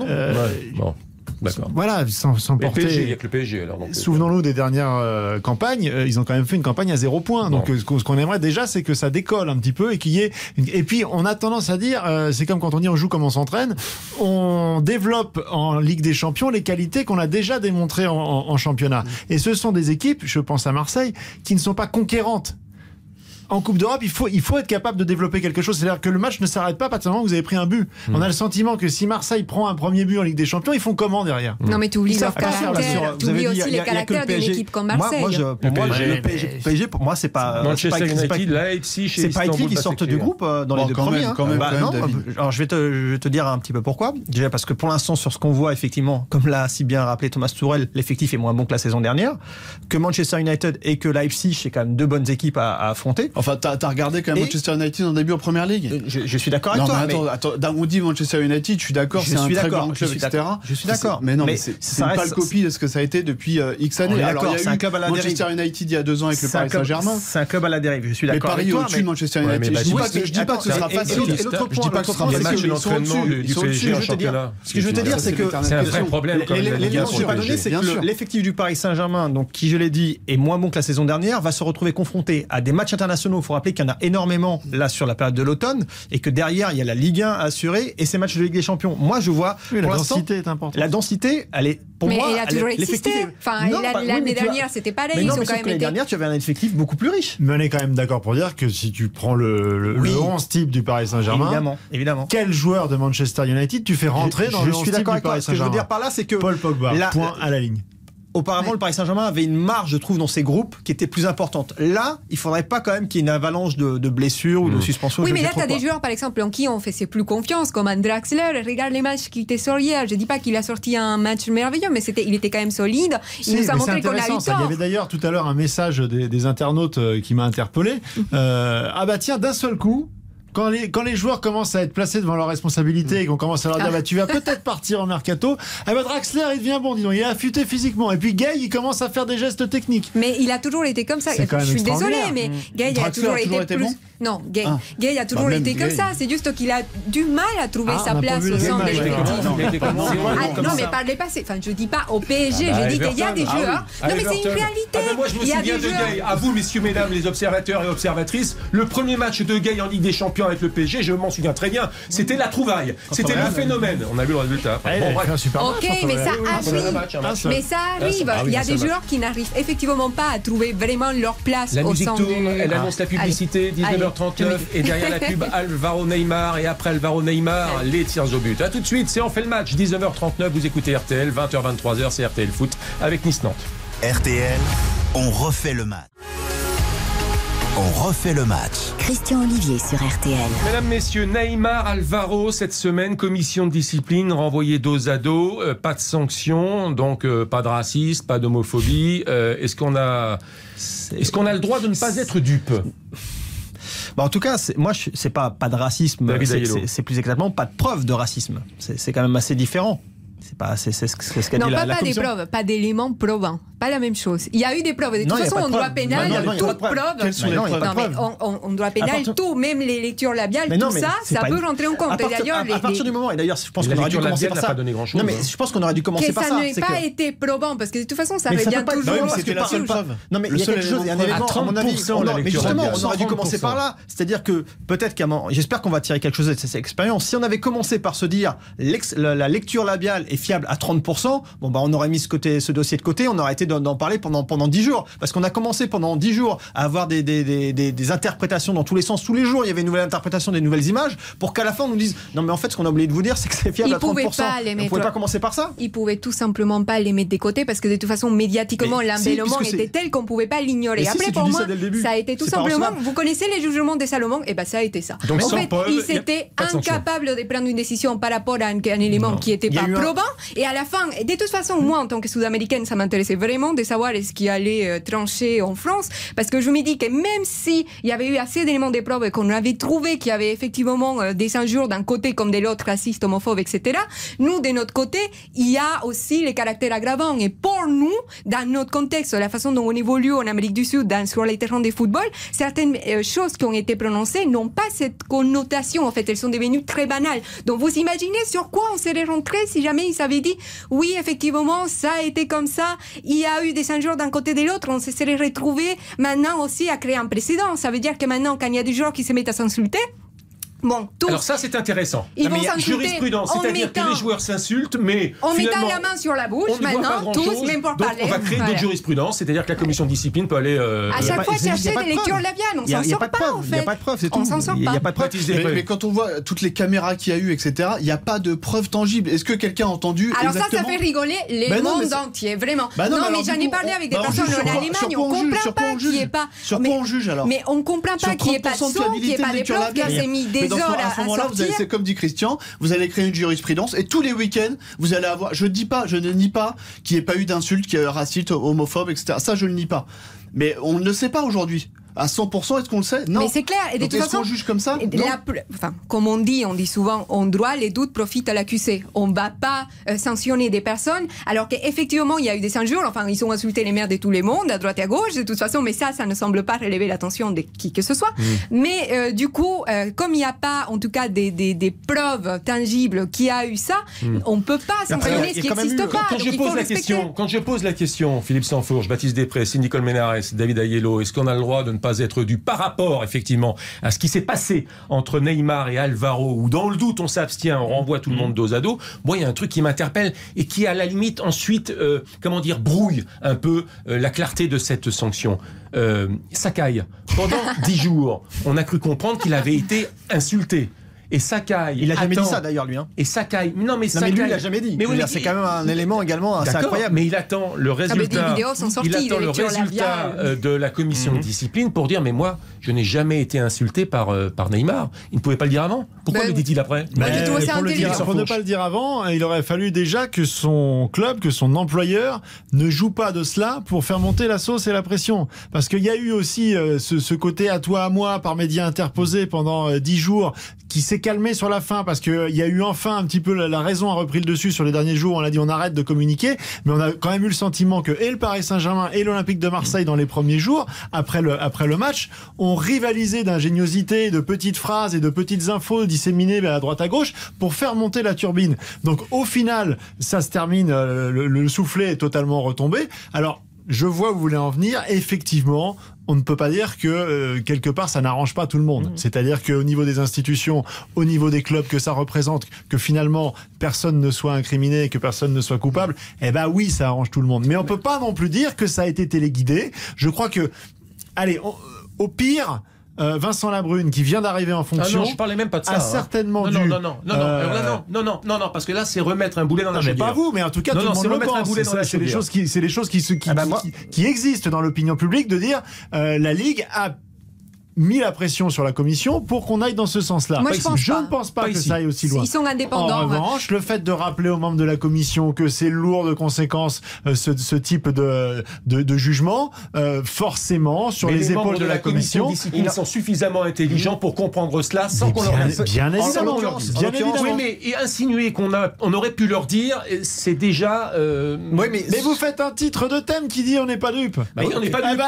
D'accord. Voilà, sans porter. PSG, il n'y a que le PSG alors. Souvenons-nous des dernières campagnes, ils ont quand même fait une campagne à 0 points. Donc ce qu'on aimerait déjà, c'est que ça décolle un petit peu et qu'il y ait. Et puis on a tendance à dire, c'est comme quand on dit on joue comme on s'entraîne, on développe en Ligue des Champions les qualités qu'on a déjà démontrées en championnat. Et ce sont des équipes, je pense à Marseille, qui ne sont pas conquérantes. En Coupe d'Europe, il faut être capable de développer quelque chose. C'est-à-dire que le match ne s'arrête pas à partir du moment où vous avez pris un but. On a le sentiment que si Marseille prend un premier but en Ligue des Champions, ils font comment derrière? Non, mais tu oublies leur caractère. Tu oublies aussi les caractères d'une équipe comme Marseille. Le PSG, pour moi, c'est pas. Manchester United, Leipzig, c'est pas écrit qu'ils sortent du groupe dans les 2 premiers. Alors, je vais te dire un petit peu pourquoi. Déjà, parce que pour l'instant, sur ce qu'on voit, effectivement, comme l'a si bien rappelé Thomas Tuchel, l'effectif est moins bon que la saison dernière. Que Manchester United et que Leipzig, c'est quand même 2 bonnes équipes à affronter. Enfin, t'as regardé quand même Manchester United en début en première ligue. Je suis d'accord avec toi. Attends, on dit Manchester United, je suis d'accord, c'est un très grand club, etc. Je suis d'accord. Mais non, mais c'est une pâle copie de ce que ça a été depuis X années. Alors, il y a eu Manchester United il y a 2 ans avec le Paris Saint-Germain. C'est un club à la dérive, je suis d'accord avec toi. Mais Paris au-dessus de Manchester United. Je dis pas que ce sera facile. Je dis pas que ce sera des matchs d'entraînement du PSG en championnat. Ce que je veux te dire, c'est que c'est un vrai problème. L'élément que je n'ai pas donné, c'est que l'effectif du Paris Saint-Germain, donc qui je l'ai dit, est moins bon que la saison dernière, va se retrouver confronté à des matchs internationaux. Il faut rappeler qu'il y en a énormément là sur la période de l'automne et que derrière il y a la Ligue 1 à assurer et ces matchs de Ligue des Champions. Moi je vois la densité est importante. La densité, elle est pour mais moi. Mais il a toujours existé. Enfin, l'année dernière c'était pareil. Mais non, mais l'année dernière tu avais un effectif beaucoup plus riche. Mais on est quand même d'accord pour dire que si tu prends le 11 type du Paris Saint-Germain, évidemment. Quel joueur de Manchester United tu fais rentrer dans le 11 type du Paris Saint-Germain? Ce que je veux dire par là, c'est que Paul Pogba, point à la ligne. auparavant, le Paris Saint-Germain avait une marge, je trouve, dans ses groupes qui était plus importante. Là, il faudrait pas quand même qu'il y ait une avalanche de blessures ou de suspensions. Oui, mais là, tu as des joueurs, par exemple, en qui on fait plus confiance, comme André Draxler. Regarde les matchs qu'il était sur hier. Je dis pas qu'il a sorti un match merveilleux, mais il était quand même solide. Il nous a montré qu'on a eu tort. Il y avait d'ailleurs tout à l'heure un message des internautes qui m'a interpellé. Ah bah tiens, d'un seul coup, quand les joueurs commencent à être placés devant leurs responsabilités et qu'on commence à leur dire bah, tu vas peut-être partir en mercato, eh ben Draxler il devient bon, dis donc, il est affûté physiquement, et puis Gay il commence à faire des gestes techniques. Mais il a toujours été comme ça. Je suis désolée, mais Gay a toujours été plus... Non, Gay a toujours été comme ça. C'est juste qu'il a du mal à trouver sa place au sein de l'effectif. Non, mais par les passés. Enfin, je dis pas au PSG. Je dis qu'il y a des joueurs. Non, mais c'est une réalité. Moi, je me souviens de Gay. À vous, messieurs, mesdames, les observateurs et observatrices, le premier match de Gay en Ligue des Champions avec le PSG, je m'en souviens très bien. C'était la trouvaille. C'était le phénomène. On a vu le résultat. Ok, mais ça arrive. Mais ça arrive. Il y a des joueurs qui n'arrivent effectivement pas à trouver vraiment leur place au sein du... Elle annonce la publicité, 19h39, et derrière la pub, Alvaro Neymar, et après Alvaro Neymar, les tirs au but. A tout de suite, c'est On fait le match, 19h39, vous écoutez RTL, 20h, 23h, c'est RTL Foot avec Nice-Nantes. RTL, on refait le match. On refait le match. Christian Olivier sur RTL. Mesdames, messieurs, Neymar, Alvaro, cette semaine, commission de discipline, renvoyé dos à dos, pas de sanctions, donc pas de racisme, pas d'homophobie. Est-ce qu'on a le droit de ne pas être dupe ? En tout cas, moi, c'est pas de racisme, c'est plus exactement pas de preuve de racisme. C'est quand même assez différent. C'est ce qu'a dit la commission. Des preuves, pas d'éléments probants. Pas la même chose. Il y a eu des preuves. De toute façon, en droit pénal, toute preuve. Quelles sont les preuves ? En droit pénal, tout, même les lectures labiales, tout ça peut rentrer en compte. À partir du moment, et d'ailleurs, je pense qu'on aurait dû commencer par ça. Non, mais je pense qu'on aurait dû commencer par ça. Ça n'ait pas été probant, parce que de toute façon, ça revient toujours. C'était la seule preuve. Non, mais il y a quelque chose, il y a un élément, à mon avis. Mais justement, on aurait dû commencer par là. C'est-à-dire que peut-être j'espère qu'on va tirer quelque chose de cette expérience. Si on avait commencé par se dire la lecture labiale est fiable à 30%, on aurait mis ce dossier de côté, on aurait arrêté d'en parler pendant 10 jours. Parce qu'on a commencé pendant 10 jours à avoir des interprétations dans tous les sens. Tous les jours, il y avait une nouvelle interprétation, des nouvelles images, pour qu'à la fin, on nous dise non, mais en fait, ce qu'on a oublié de vous dire, c'est que c'est fiable à 30%. On ne pouvait pas commencer par ça ? Ils ne pouvaient tout simplement pas les mettre de côté, parce que de toute façon, médiatiquement, l'embellement était tel qu'on ne pouvait pas l'ignorer. Après, pour moi, ça a été tout simplement... Vous connaissez les jugements des Salomon ? Et bien, ça a été ça. Donc, en fait, ils étaient incapables de prendre une décision par rapport à un élément qui n'était pas probant. Et à la fin, de toute façon, moi, en tant que Sud-Américaine, ça m'intéressait vraiment de savoir ce qui allait trancher en France, parce que je me dis que même si il y avait eu assez d'éléments de preuve et qu'on avait trouvé qu'il y avait effectivement des injures d'un côté comme de l'autre, racistes, homophobes, etc., nous, de notre côté, il y a aussi les caractères aggravants. Et pour nous, dans notre contexte, la façon dont on évolue en Amérique du Sud, sur les terrains de football, certaines choses qui ont été prononcées n'ont pas cette connotation. En fait, elles sont devenues très banales. Donc, vous imaginez sur quoi on serait rentré si jamais ils avaient dit oui, effectivement, ça a été comme ça, il y a eu des injures d'un côté de l'autre, on se serait retrouvé maintenant aussi à créer un précédent. Ça veut dire que maintenant, quand il y a des joueurs qui se mettent à s'insulter, alors ça c'est intéressant. Ils vont s'insulter jurisprudence, c'est-à-dire que les joueurs s'insultent, mais en mettant la main sur la bouche, maintenant tous, même pour parler. On va créer d'autres jurisprudences, c'est-à-dire que la commission de discipline peut aller. À chaque fois chercher des lectures labiales, on s'en sort pas en fait. Il n'y a pas de preuve, c'est tout. On s'en sort pas. Il n'y a pas de preuve. Mais quand on voit toutes les caméras qu'il y a eu, etc., il n'y a pas de preuve tangible. Est-ce que quelqu'un a entendu exactement... ça fait rigoler le monde entier, vraiment. Non, mais j'en ai parlé avec des personnes en Allemagne, on ne comprend pas qu'il n'y ait pas. Sur quoi on juge alors ? Mais on ne comprend pas qu'il n'y ait pas de son, qu'il n'y ait pas des preuves, qu'il s'est mis des heures à sortir. C'est comme dit Christian, vous allez créer une jurisprudence et tous les week-ends, vous allez avoir... Je ne nie pas qu'il n'y ait pas eu d'insultes racistes, homophobes, etc. Ça, je ne le nie pas. Mais on ne le sait pas aujourd'hui. À 100%, est-ce qu'on le sait ? Non. Mais c'est clair. Et de toute façon, qu'on juge comme ça ? Comme on dit souvent, en droit, les doutes profitent à l'accusé. On ne va pas sanctionner des personnes, alors qu'effectivement, il y a eu des injures. Enfin, ils ont insulté les maires de tout le monde, à droite et à gauche, de toute façon, mais ça ne semble pas relever l'attention de qui que ce soit. Mais du coup, comme il n'y a pas, en tout cas, des preuves tangibles qui a eu ça, on ne peut pas sanctionner ce qui n'existe pas. Quand je pose la question, Philippe Sansfourche, Baptiste Després, Cindy Colmenares, David Aiello, est-ce qu'on a le droit de ne pas être dû par rapport effectivement à ce qui s'est passé entre Neymar et Alvaro, où dans le doute on s'abstient, on renvoie tout le monde dos à dos. Moi, il y a un truc qui m'interpelle et qui à la limite ensuite brouille un peu la clarté de cette sanction. Sakai, pendant 10 jours, on a cru comprendre qu'il avait été insulté. Et Sakai. Il a jamais dit ça d'ailleurs, lui. Hein. Et Sakai. Non, mais lui, il a jamais dit. Mais c'est quand même un élément également assez incroyable. Mais il attend le résultat. Des vidéos sont sorties, il attend le résultat de la commission de discipline pour dire mais moi, je n'ai jamais été insulté par Neymar. Il ne pouvait pas le dire avant. Pourquoi le dit-il après? Pour ne pas le dire avant, il aurait fallu déjà que son club, que son employeur ne joue pas de cela pour faire monter la sauce et la pression. Parce qu'il y a eu aussi ce côté à toi à moi par médias interposés pendant 10 jours qui s'est calmé sur la fin parce qu'il y a eu enfin un petit peu la raison a repris le dessus sur les derniers jours. On a dit on arrête de communiquer, mais on a quand même eu le sentiment que et le Paris Saint-Germain et l'Olympique de Marseille dans les premiers jours après le match ont rivalisé d'ingéniosité, de petites phrases et de petites infos disséminées à droite à gauche pour faire monter la turbine. Donc au final, ça se termine, le soufflet est totalement retombé. Alors je vois où vous voulez en venir. Effectivement, on ne peut pas dire que quelque part ça n'arrange pas tout le monde. C'est-à-dire qu'au niveau des institutions, au niveau des clubs que ça représente, que finalement personne ne soit incriminé, que personne ne soit coupable, eh ben oui, ça arrange tout le monde. Mais on peut pas non plus dire que ça a été téléguidé. Je crois que, allez, au pire. Vincent Labrune qui vient d'arriver en fonction. Ah non, je parlais même pas de ça. A certainement dû. Non, parce que là c'est remettre un boulet dans la chaudière. Mais pas vous, mais en tout cas tout le monde le pense. C'est des choses qui existent dans l'opinion publique de dire la Ligue a mis la pression sur la commission pour qu'on aille dans ce sens-là. Moi, je ne pense pas que ça aille aussi loin. Ils sont indépendants. En revanche, le fait de rappeler aux membres de la commission que c'est lourd de conséquences ce type de jugement, forcément, sur les épaules de la commission, ils sont suffisamment intelligents pour comprendre cela sans qu'on leur dise. Bien évidemment. Oui, mais insinuer qu'on aurait pu leur dire, c'est déjà. Oui, mais vous faites un titre de thème qui dit on n'est pas dupes. Oui, on n'est pas dupes.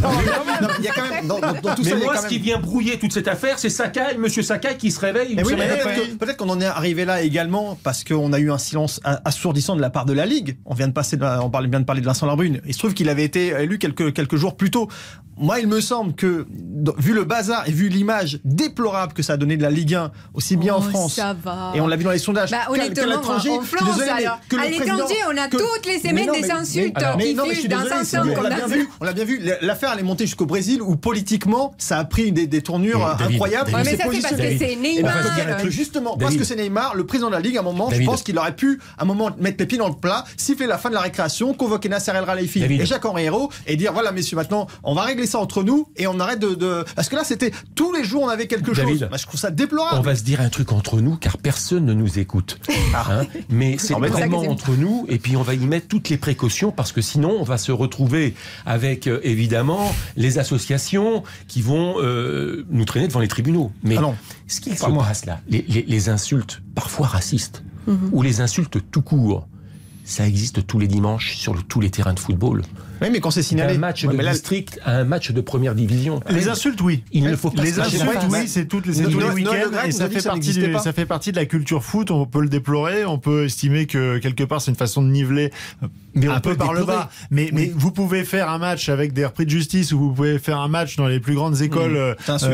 Il y a quand même dans tout ça. Moi, ce qui vient brouiller toute cette affaire, c'est Sakai, Monsieur Sakai qui se réveille une semaine après. Peut-être qu'on en est arrivé là également parce qu'on a eu un silence assourdissant de la part de la Ligue. On vient de parler de Vincent Labrune. Il se trouve qu'il avait été élu quelques jours plus tôt. Moi, il me semble que, vu le bazar et vu l'image déplorable que ça a donné de la Ligue 1, aussi bien en France, ça va. Et on l'a vu dans les sondages, honnêtement, qu'à l'étranger, en France, alors, à l'étranger, on a toutes les semaines des insultes qui fusent dans un sens comme on l'a bien vu, l'affaire elle est montée jusqu'au Brésil où politiquement, ça a pris des tournures incroyables. Mais ça, c'est parce que c'est Neymar. Justement, parce que c'est Neymar, le président de la Ligue, à un moment, je pense qu'il aurait pu, à un moment, mettre les pieds dans le plat, siffler la fin de la récréation, convoquer Nasser El Khelaifi et Jacques-Henri Hérault et dire voilà, messieurs, maintenant, on va régler ça entre nous et on arrête de. Parce que là, c'était tous les jours, on avait quelque chose. Je trouve ça déplorable. On va se dire un truc entre nous, car personne ne nous écoute. Mais c'est vraiment entre nous, et puis on va y mettre toutes les précautions, parce que sinon, on va se retrouver avec, évidemment, les associations qui vont nous traîner devant les tribunaux. Mais ce qui se passe là, les insultes, parfois racistes, ou les insultes tout court, ça existe tous les dimanches sur tous les terrains de football. Oui, mais quand c'est signalé. Un match de district à un match de première division. Les insultes, oui. Il ne faut pas les insultes, oui, c'est tous les week-ends et ça fait partie de la culture foot. On peut le déplorer. On peut estimer que quelque part c'est une façon de niveler un peu par le bas. Mais vous pouvez faire un match avec des repris de justice ou vous pouvez faire un match dans les plus grandes écoles.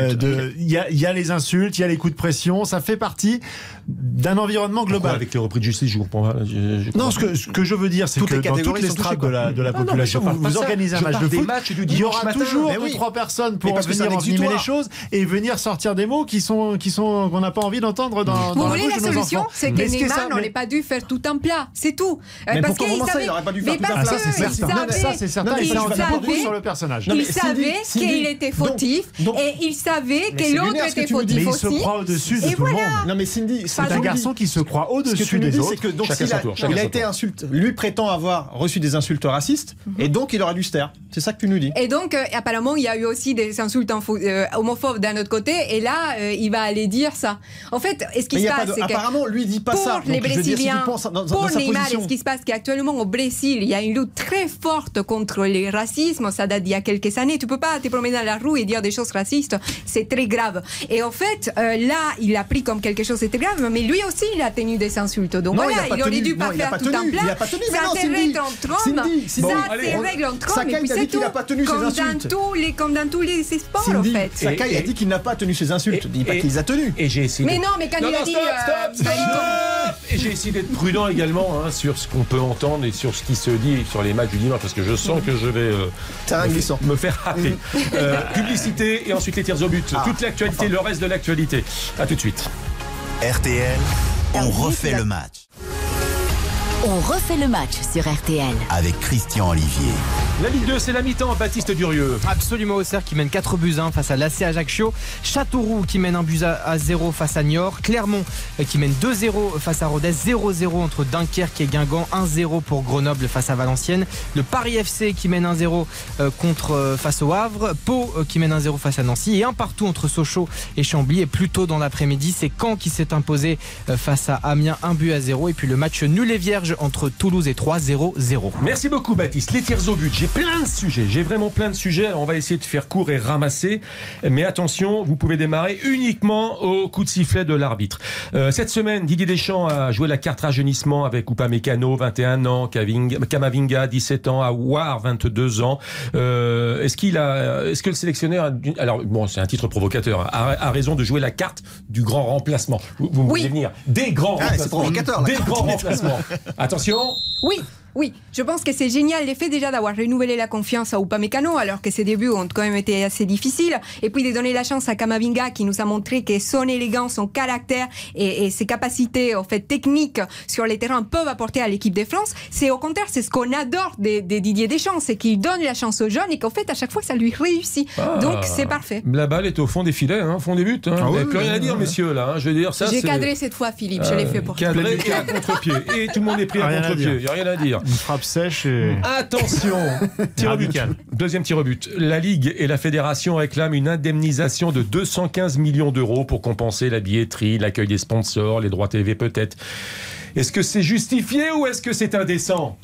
Il y a les insultes, il y a les coups de pression. Ça fait partie d'un environnement global. Avec les repris de justice, je comprends pas. Non, ce que je veux dire, c'est que dans toutes les strates de la population, vous organisez un match de foot, il y aura toujours 2-3 personnes pour venir envenimer les choses et venir sortir des mots qu'on n'a pas envie d'entendre dans la bouche de nos enfants. Vous voulez la solution, c'est que Neymar n'aurait pas dû faire tout un plat, c'est tout. Parce qu'il savait. Ça c'est certain. Il savait beaucoup sur le personnage. Il savait qu'il était fautif et il savait que l'autre était fautif aussi. Mais il se croit au-dessus de tout le monde. Non mais Cindy, c'est un garçon qui se croit au-dessus des autres. Il a été insulté. Lui prétend avoir reçu des insultes racistes et donc il aura dû se taire. C'est ça que tu nous dis. Et donc, apparemment, il y a eu aussi des insultes homophobes d'un autre côté. Et là, il va aller dire ça. En fait, ce qui se passe, c'est que apparemment, lui, il dit pas ça. Pour les Brésiliens, pour Neymar, ce qui se passe, qu'actuellement au Brésil, il y a une lutte très forte contre le racisme. Ça date d'il y a quelques années. Tu peux pas te promener dans la rue et dire des choses racistes. C'est très grave. Et en fait, là, il a pris comme quelque chose de très grave. Mais lui aussi, il a tenu des insultes. Donc voilà, il aurait dû pas faire tout un plat. Ça se règle entre hommes. Ça se règle entre hommes. Et puis c'est tout. Pas tenu comme ses insultes. Comme dans tous les sports, Cindy, en fait. Sakai a dit qu'il n'a pas tenu ses insultes. Il dit pas qu'il les a tenues. Et j'ai essayé. Mais non, mais quand il a dit. Stop. Et j'ai essayé d'être prudent également sur ce qu'on peut entendre et sur ce qui se dit sur les matchs du dimanche, parce que je sens que je vais me faire happer. Publicité et ensuite les tirs au but. Toute l'actualité, le reste de l'actualité. À tout de suite. RTL, on refait le match. On refait le match sur RTL. Avec Christian Olivier. La Ligue 2, c'est la mi-temps, Baptiste Durieux. Absolument, Auxerre qui mène 4-1 face à l'AC Ajaccio. Châteauroux qui mène 1-0 face à Niort. Clermont qui mène 2-0 face à Rodez. 0-0 entre Dunkerque et Guingamp. 1-0 pour Grenoble face à Valenciennes. Le Paris FC qui mène 1-0 face au Havre. Pau qui mène 1-0 face à Nancy. Et un partout entre Sochaux et Chambly. Et plus tôt dans l'après-midi, c'est Caen qui s'est imposé face à Amiens 1-0. Et puis le match nul et vierge entre Toulouse et Troyes 0-0. Merci beaucoup Baptiste. Les tirs au but, j'ai plein de sujets, j'ai vraiment plein de sujets. Alors, on va essayer de faire court et ramasser, mais attention, vous pouvez démarrer uniquement au coup de sifflet de l'arbitre. Cette semaine, Didier Deschamps a joué la carte rajeunissement avec Upamecano, 21 ans, Camavinga, 17 ans, Aouar, 22 ans. Est-ce que le sélectionneur alors bon, c'est un titre provocateur, a raison de jouer la carte du grand remplacement? Vous voulez venir des grands remplacements, c'est provocateur, là. Des grands remplacements. Attention. Oui, je pense que c'est génial l'effet déjà d'avoir renouvelé la confiance à Upamecano alors que ses débuts ont quand même été assez difficiles, et puis de donner la chance à Camavinga qui nous a montré que son élégance, son caractère et ses capacités en fait techniques sur les terrains peuvent apporter à l'équipe de France. C'est au contraire, c'est ce qu'on adore de Didier Deschamps, c'est qu'il donne la chance aux jeunes et qu'en fait à chaque fois ça lui réussit. Donc c'est parfait. La balle est au fond des filets, fond des buts. Vous n'avez plus rien à dire, messieurs, là. Je veux dire, ça, j'ai cadré cette fois, Philippe, je l'ai fait pour toi. Cadré et à contre-pied. Et tout le monde est pris à contre-pied. Il n'y a rien à dire. Une frappe sèche. Attention, tir au but. Deuxième tir au but. La Ligue et la Fédération réclament une indemnisation de 215 millions d'euros pour compenser la billetterie, l'accueil des sponsors, les droits TV peut-être. Est-ce que c'est justifié ou est-ce que c'est indécent?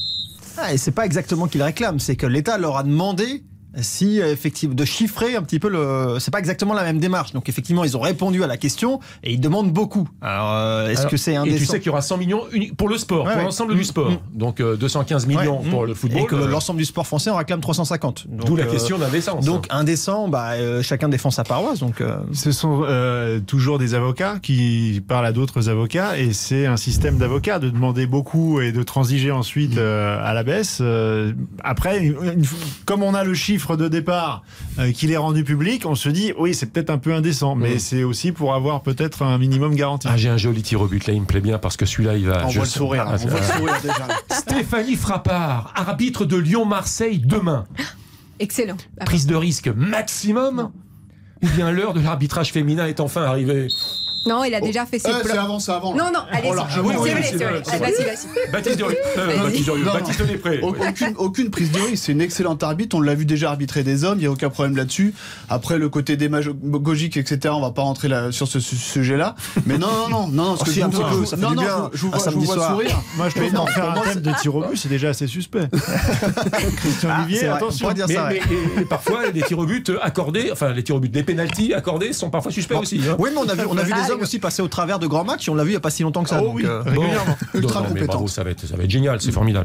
Et c'est pas exactement qu'ils réclament, c'est que l'État leur a demandé effectivement de chiffrer un petit peu c'est pas exactement la même démarche. Donc effectivement ils ont répondu à la question et ils demandent beaucoup. Alors est-ce que c'est indécent? Et tu sais qu'il y aura 100 millions pour le sport, pour l'ensemble du sport. Donc 215 millions pour le football. Et que l'ensemble du sport français en réclame 350. D'où la question d'indécence. Donc indécent, chacun défend sa paroisse. Donc ce sont toujours des avocats qui parlent à d'autres avocats, et c'est un système d'avocats de demander beaucoup et de transiger ensuite à la baisse. Après, comme on a le chiffre de départ qu'il est rendu public, on se dit oui, c'est peut-être un peu indécent, mais c'est aussi pour avoir peut-être un minimum garanti. J'ai un joli tir au but là, il me plaît bien parce que celui-là il va. On voit le sourire déjà. Stéphanie Frappard, arbitre de Lyon-Marseille demain. Excellent. Prise de risque maximum, ou bien l'heure de l'arbitrage féminin est enfin arrivée? Non, il a déjà fait ses plans. C'est avant. Non, allez-y. C'est vrai. Vas-y. Baptiste Durieux. Baptiste Després. Aucune prise de risque. C'est une excellente arbitre. On l'a vu déjà arbitrer des hommes. Il n'y a aucun problème là-dessus. Après, le côté démagogique, etc., on va pas rentrer sur ce sujet-là. Mais non. Ça fait du bien. Je vous vois sourire. Moi, je peux en faire un thème de tir au but, c'est déjà assez suspect. Christian Olivier, attention. Mais parfois, les tirs au but accordés, enfin, les tirs au but des pénaltys accordés sont parfois suspects aussi. Oui, mais on a vu des hommes aussi passer au travers de grands matchs, et on l'a vu il n'y a pas si longtemps que ça. Régulièrement. Ultra compétent. Bravo, ça va être génial, c'est formidable.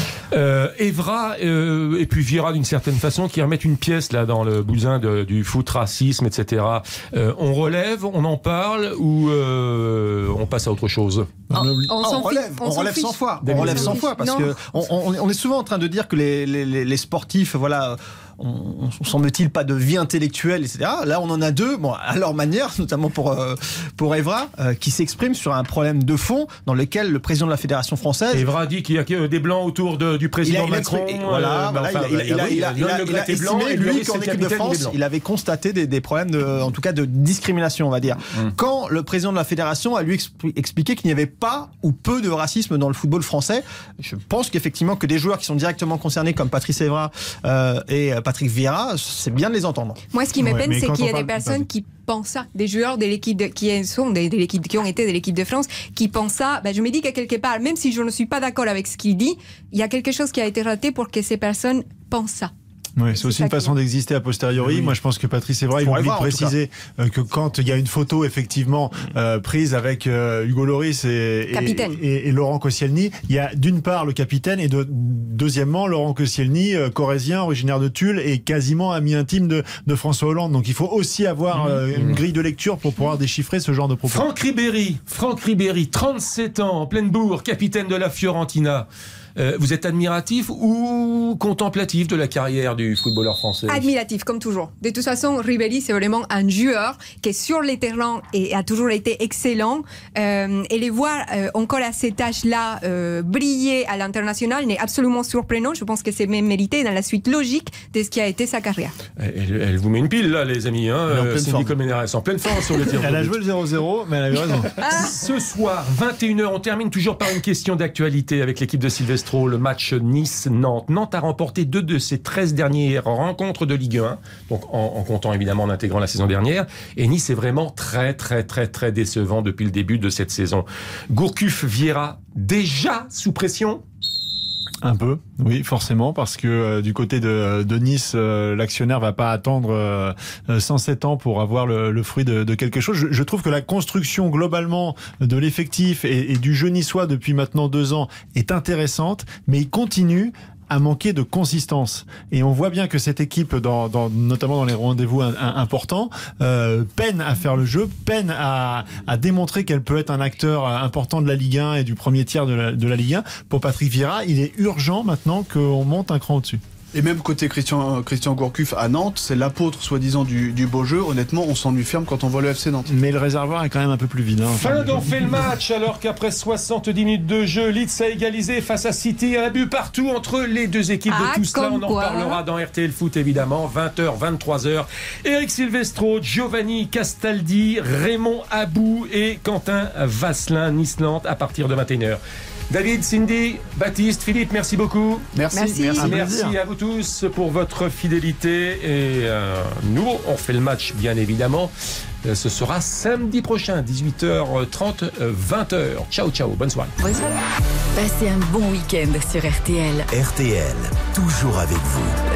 Evra et puis Vieira d'une certaine façon qui remettent une pièce là dans le bousin du foot, racisme, etc. On relève, on en parle ou on passe à autre chose? On relève 100 fois. On relève 100 fois parce que on est souvent en train de dire que les sportifs, on semble-t-il pas de vie intellectuelle, etc. Là, on en a deux, à leur manière, notamment pour Evra, qui s'exprime sur un problème de fond dans lequel le président de la Fédération française. Evra dit qu'il y a que des blancs autour du président Macron. Il a estimé, lui, qu'en équipe de France, il avait constaté des problèmes en tout cas de discrimination, on va dire. Quand le président de la Fédération a lui expliqué qu'il n'y avait pas ou peu de racisme dans le football français, je pense qu'effectivement que des joueurs qui sont directement concernés comme Patrice Evra et Patrick Vieira, c'est bien de les entendre. Moi, ce qui me peine, c'est qu'il y a des personnes qui pensent ça, des joueurs de l'équipe qui ont été de l'équipe de France, qui pensent ça. Je me dis que quelque part, même si je ne suis pas d'accord avec ce qu'il dit, il y a quelque chose qui a été raté pour que ces personnes pensent ça. Oui, c'est aussi une façon d'exister a posteriori. Oui. Moi, je pense que Patrice Evra, il oublie de préciser que quand il y a une photo effectivement prise avec Hugo Lloris et Laurent Koscielny, il y a d'une part le capitaine et deuxièmement Laurent Koscielny, corrézien, originaire de Tulle et quasiment ami intime de François Hollande. Donc il faut aussi avoir une grille de lecture pour pouvoir déchiffrer ce genre de propos. Franck Ribéry, 37 ans, en pleine bourre, capitaine de la Fiorentina. Vous êtes admiratif ou contemplatif de la carrière du footballeur français? Admiratif, comme toujours. De toute façon, Ribéry, c'est vraiment un joueur qui est sur les terrains et a toujours été excellent. Et les voir encore à cet âge-là briller à l'international n'est absolument surprenant. Je pense que c'est même mérité dans la suite logique de ce qui a été sa carrière. Elle vous met une pile là, les amis. Cindy Colmenares en pleine forme sur le tir. Elle a joué le 0-0, mais elle avait raison. Ce soir, 21h, on termine toujours par une question d'actualité avec l'équipe de Silvestro, le match Nice-Nantes. Nantes a remporté 2 de ses 13 dernières rencontres de Ligue 1, donc en comptant évidemment en intégrant la saison dernière. Et Nice est vraiment très décevant depuis le début de cette saison. Gourcuff, Vieira, déjà sous pression? Un peu, oui, forcément, parce que du côté de Nice, l'actionnaire va pas attendre 107 ans pour avoir le fruit de quelque chose. Je trouve que la construction globalement de l'effectif et du jeu niçois depuis maintenant 2 ans est intéressante, mais il continue à manquer de consistance. Et on voit bien que cette équipe, notamment dans les rendez-vous importants, peine à faire le jeu, peine à démontrer qu'elle peut être un acteur important de la Ligue 1 et du premier tiers de la Ligue 1. Pour Patrick Vieira, il est urgent maintenant qu'on monte un cran au-dessus. Et même côté Christian Gourcuff à Nantes, c'est l'apôtre soi-disant du beau jeu. Honnêtement, on s'ennuie ferme quand on voit le FC Nantes. Mais le réservoir est quand même un peu plus vide. Fin d'on fait le match, alors qu'après 70 minutes de jeu, Leeds a égalisé face à City. Un but partout entre les deux équipes. De tout cela, on en parlera dans RTL Foot évidemment. 20h, 23h. Eric Silvestro, Giovanni Castaldi, Raymond Abou et Quentin Vasselin, Nice-Nantes à partir de 21h. David, Cindy, Baptiste, Philippe, merci beaucoup. Merci à vous tous pour votre fidélité. Et nous, on fait le match, bien évidemment. Ce sera samedi prochain, 18h30, 20h. Ciao, bonne soirée. Passez un bon week-end sur RTL. RTL, toujours avec vous.